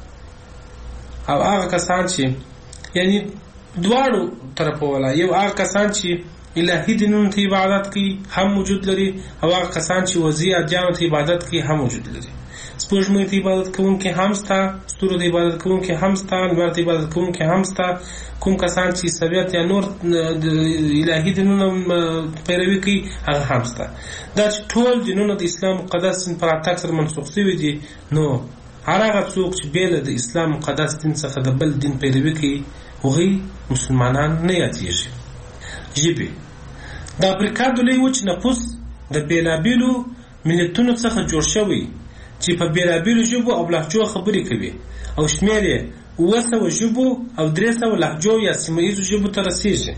او هغه کسان چې یعنی دواړو طرفو ولا یو هغه کسان چې الهي دینونو ته عبادت کوي هم موجود لري او هغه کسان چې وضعي ادیانو ته عبادت کوي هم موجود لري. سپوږمۍ ته عبادت کوونکي هم شته، ستورو ته عبادت کوونکي هم شته، لمر ته عبادت کوونکي هم شته. کوم کسان چې عیسویت یا نور الهي دینونو پیروي کوي هغه هم شته. دا چې ټول دینونه د اسلام مقدس دین پر اتاک سره منسوخ شوي دي، نو هغه څوک چې بیل د اسلام مقدس دین څخه د بل دین پیروي کوي هغوی مسلمانان نه یادېږي. ژبې د افریقا د لوی وچې نفوس د بېلابېلو ملتونو څخه جوړ شوی چې په بېلابېلو ژبو او لهجو خبرې کوي او شمېر یې 700 ژبو او 300 لهجو یا سیمه ییزو ژبو ته رسېږي.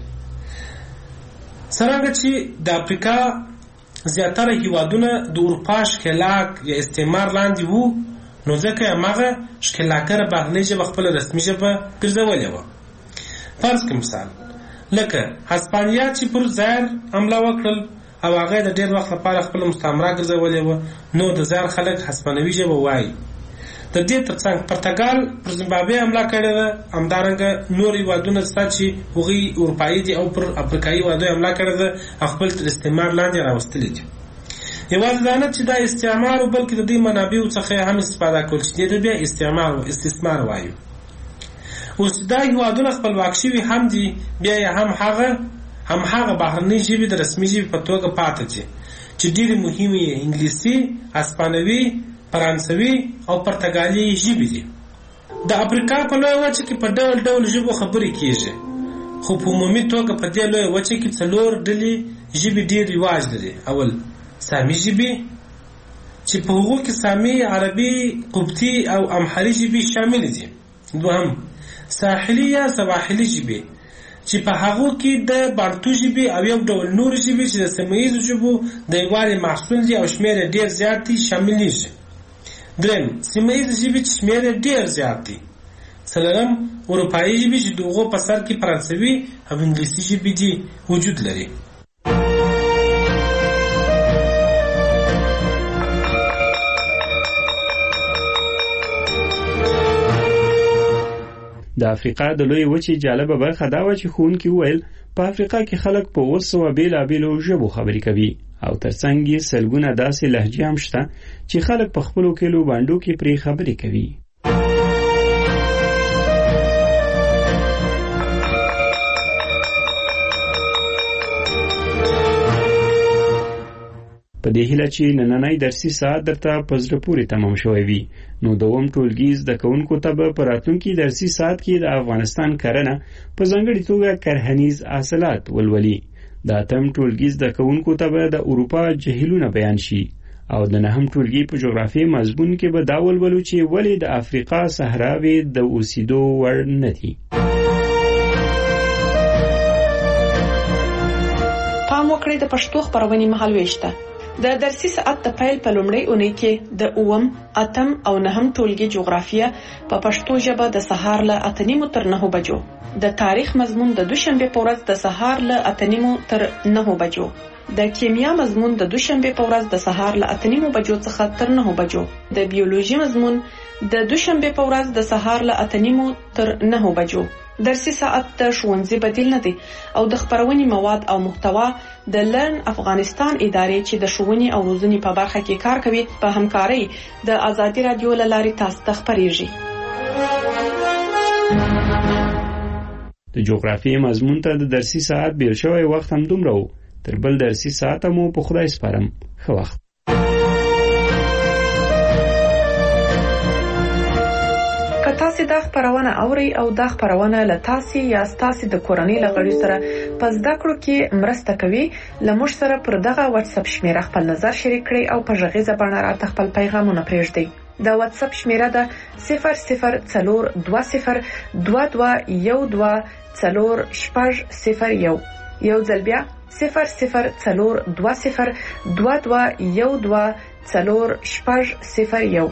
څرنګه چې د افریقا زیاتره هیوادونه د اروپا ښکېلاک یا استعمار لاندې وو، نو ځکه هماغه ښکېلاکره بهرنۍ ژبه خپله رسمي ژبه ګرځولې وه. فرض کړه مثال لکه هسپانیا چې پر زایر حمله وکړل او هغه د ډېر وخت لپاره خپل مستعمره ګرځولې وه، نو د زایر خلک هسپانوي ژبه وایي. د دې ترڅنګ پرتګال پر زیمبابوې حمله کړې ده، همدارنګه نور هېوادونه شته چې هغوی اروپایي دي او پر افریقایي هېوادونو حمله کړې ده او خپل تر استعمار لاندې راوستلي دي. یوازې دا نه چې دا استعمار و، بلکې د دې منابعو څخه هم استفاده کول چې دې ته بیا استثمار وایو. اوس دا هېوادونه خپلواک شوي هم دي، بیا یې هم هغه بهرنۍ ژبې د رسمي ژبې په توګه پاتې دي چې ډېرې مهمې یې انګلیسي، هسپانوي، فرانسوي او پرتګالي ژبې دي. د افریقا په لویه وچه کې په ډول ډول ژبو خبرې کېږي، خو په عمومي توګه په دې لویه وچه کې 4 ډلې ژبې ډېر رواج لري. اول سامي ژبې چې په هغو کې سامي، عربي، قبطي او امحري ژبې شامل دي. دوهم ساحلي یا سواحلي ژبې چې په هغو کې د بانتو ژبې او یو ډول نور ژبې چې د سیمه ییزو ژبو د یووالي محصول دي او شمېر یې ډېر زیات دي شاملېږي. دریم سیمه ییزې ژبې چې شمېر یې ډېر زیات دي. څلورم اروپایي ژبې چې د هغو په سر کې فرانسوي او انګلیسي ژبې دي وجود لري. د افریقا د لوی وچې جالبه برخه دا و چې ښوونکي وویل په افریقا کې خلک په 200 بېلابېلو ژبو خبرې کوي او ترڅنګ یې سلګونه داسې لهجې هم شته چې خلک په خپلو کلیو بانډو کې پرې خبرې کوي. په دې هیله چې نننی درسي ساعت درته په زړه پورې تمام شوی وي، نو دوم ټولګي زده کوونکو ته به په راتلونکي درسي ساعت کې د افغانستان کرنه په ځانګړې توګه کرهنیز حاصلات ولولي. د اتم ټولګي زده کوونکو ته به د اروپا جهیلونه بیان شي او د نهم ټولګي په جغرافیې مضمون کې به دا ولولو چې ولې د افریقا صحراوې د اوسېدو وړ نه دي. پام وکړئ د پښتو خپرونې مهالوېش ته. د درسي ساعت د پیل په لومړۍ اونۍ کې د 8م، 8م او 9م ټولګي جغرافیه په پښتو ژبه د سهار له 8:30 تر 9 بجو، د تاریخ مضمون د دوشنبه په ورځ د سهار له 8:30 تر 9 بجو، د کیمیا مضمون د دوشنبه په ورځ د سهار له 8:30 بجو څخه تر 9 بجو، د بیولوژي مضمون د دوشنبه په ورځ د سهار له 8:30 تر 9 بجو. درسي ساعت د ښوونځي بدیل نه دی او د خپرونې مواد او محتوا د لرن افغانستان ادارې چې د ښوونې او روزنې په برخه کې کار کوي په همکارۍ د آزادي رادیو له لارې تاسو ته خپریږي. د جغرافیې مضمون ته د درسي ساعت بیل شوی وخت هم دومره و. تر بل درسي ساعت مو په خدای سپارم. ښه وخت. که تاسو دا خبرونه اورئ او دا خبرونه له تاسو یا تاسو د کورنۍ لغړي سره په زده کړو کې مرسته کوي، لمر سره پر دغه واتس اپ شمیره خپل نظر شریک کړئ او په ژغې زبانه راته خپل پیغامونه پرېږدئ. د واتس اپ شمیره ده 004222124001 یو ځل بیا 004222124001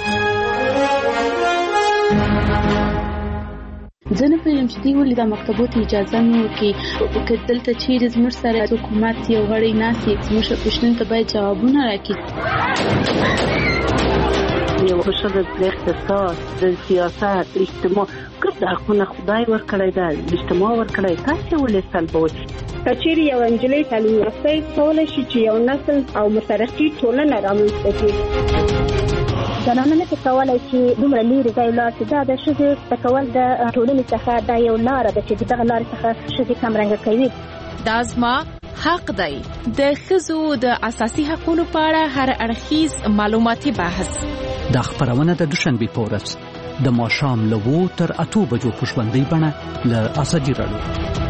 زه نه پوهیږم چې دوی ولې دا مکتبو ته اجازه نه ورکوي که دلته چیرې زموږ سره حکومت یو غړی ناست وي زموږ پوښتنو ته باید جوابونه راکړي. یو ښځه د اقتصاد د سیاست اجتماع ګرد حقونه خدای ورکړی ده اجتماع ورکړی تاسې ولې سلبوئ؟ که چیرې یو نجلۍ تعلیم یافته کولی شي چې یو نسل او مترقي ټولنه رامنځته کړي. زنانه نه شي کولی چې دومره لرې ځای ولاړ شي. دا د ښځې زده کول د ټولنې څخه دا یو لاره ده چې دغه لارې څخه ښځې کمرنګه کوي. دا زما حق دی. د ښځو د اساسي حقوقو په اړه هر اړخیز معلوماتي بحث. دا خبرونه د دوشنبه په ورځ د ماښام له 2 تر 8 بجو په ژوندۍ بڼه له ازادي راډیو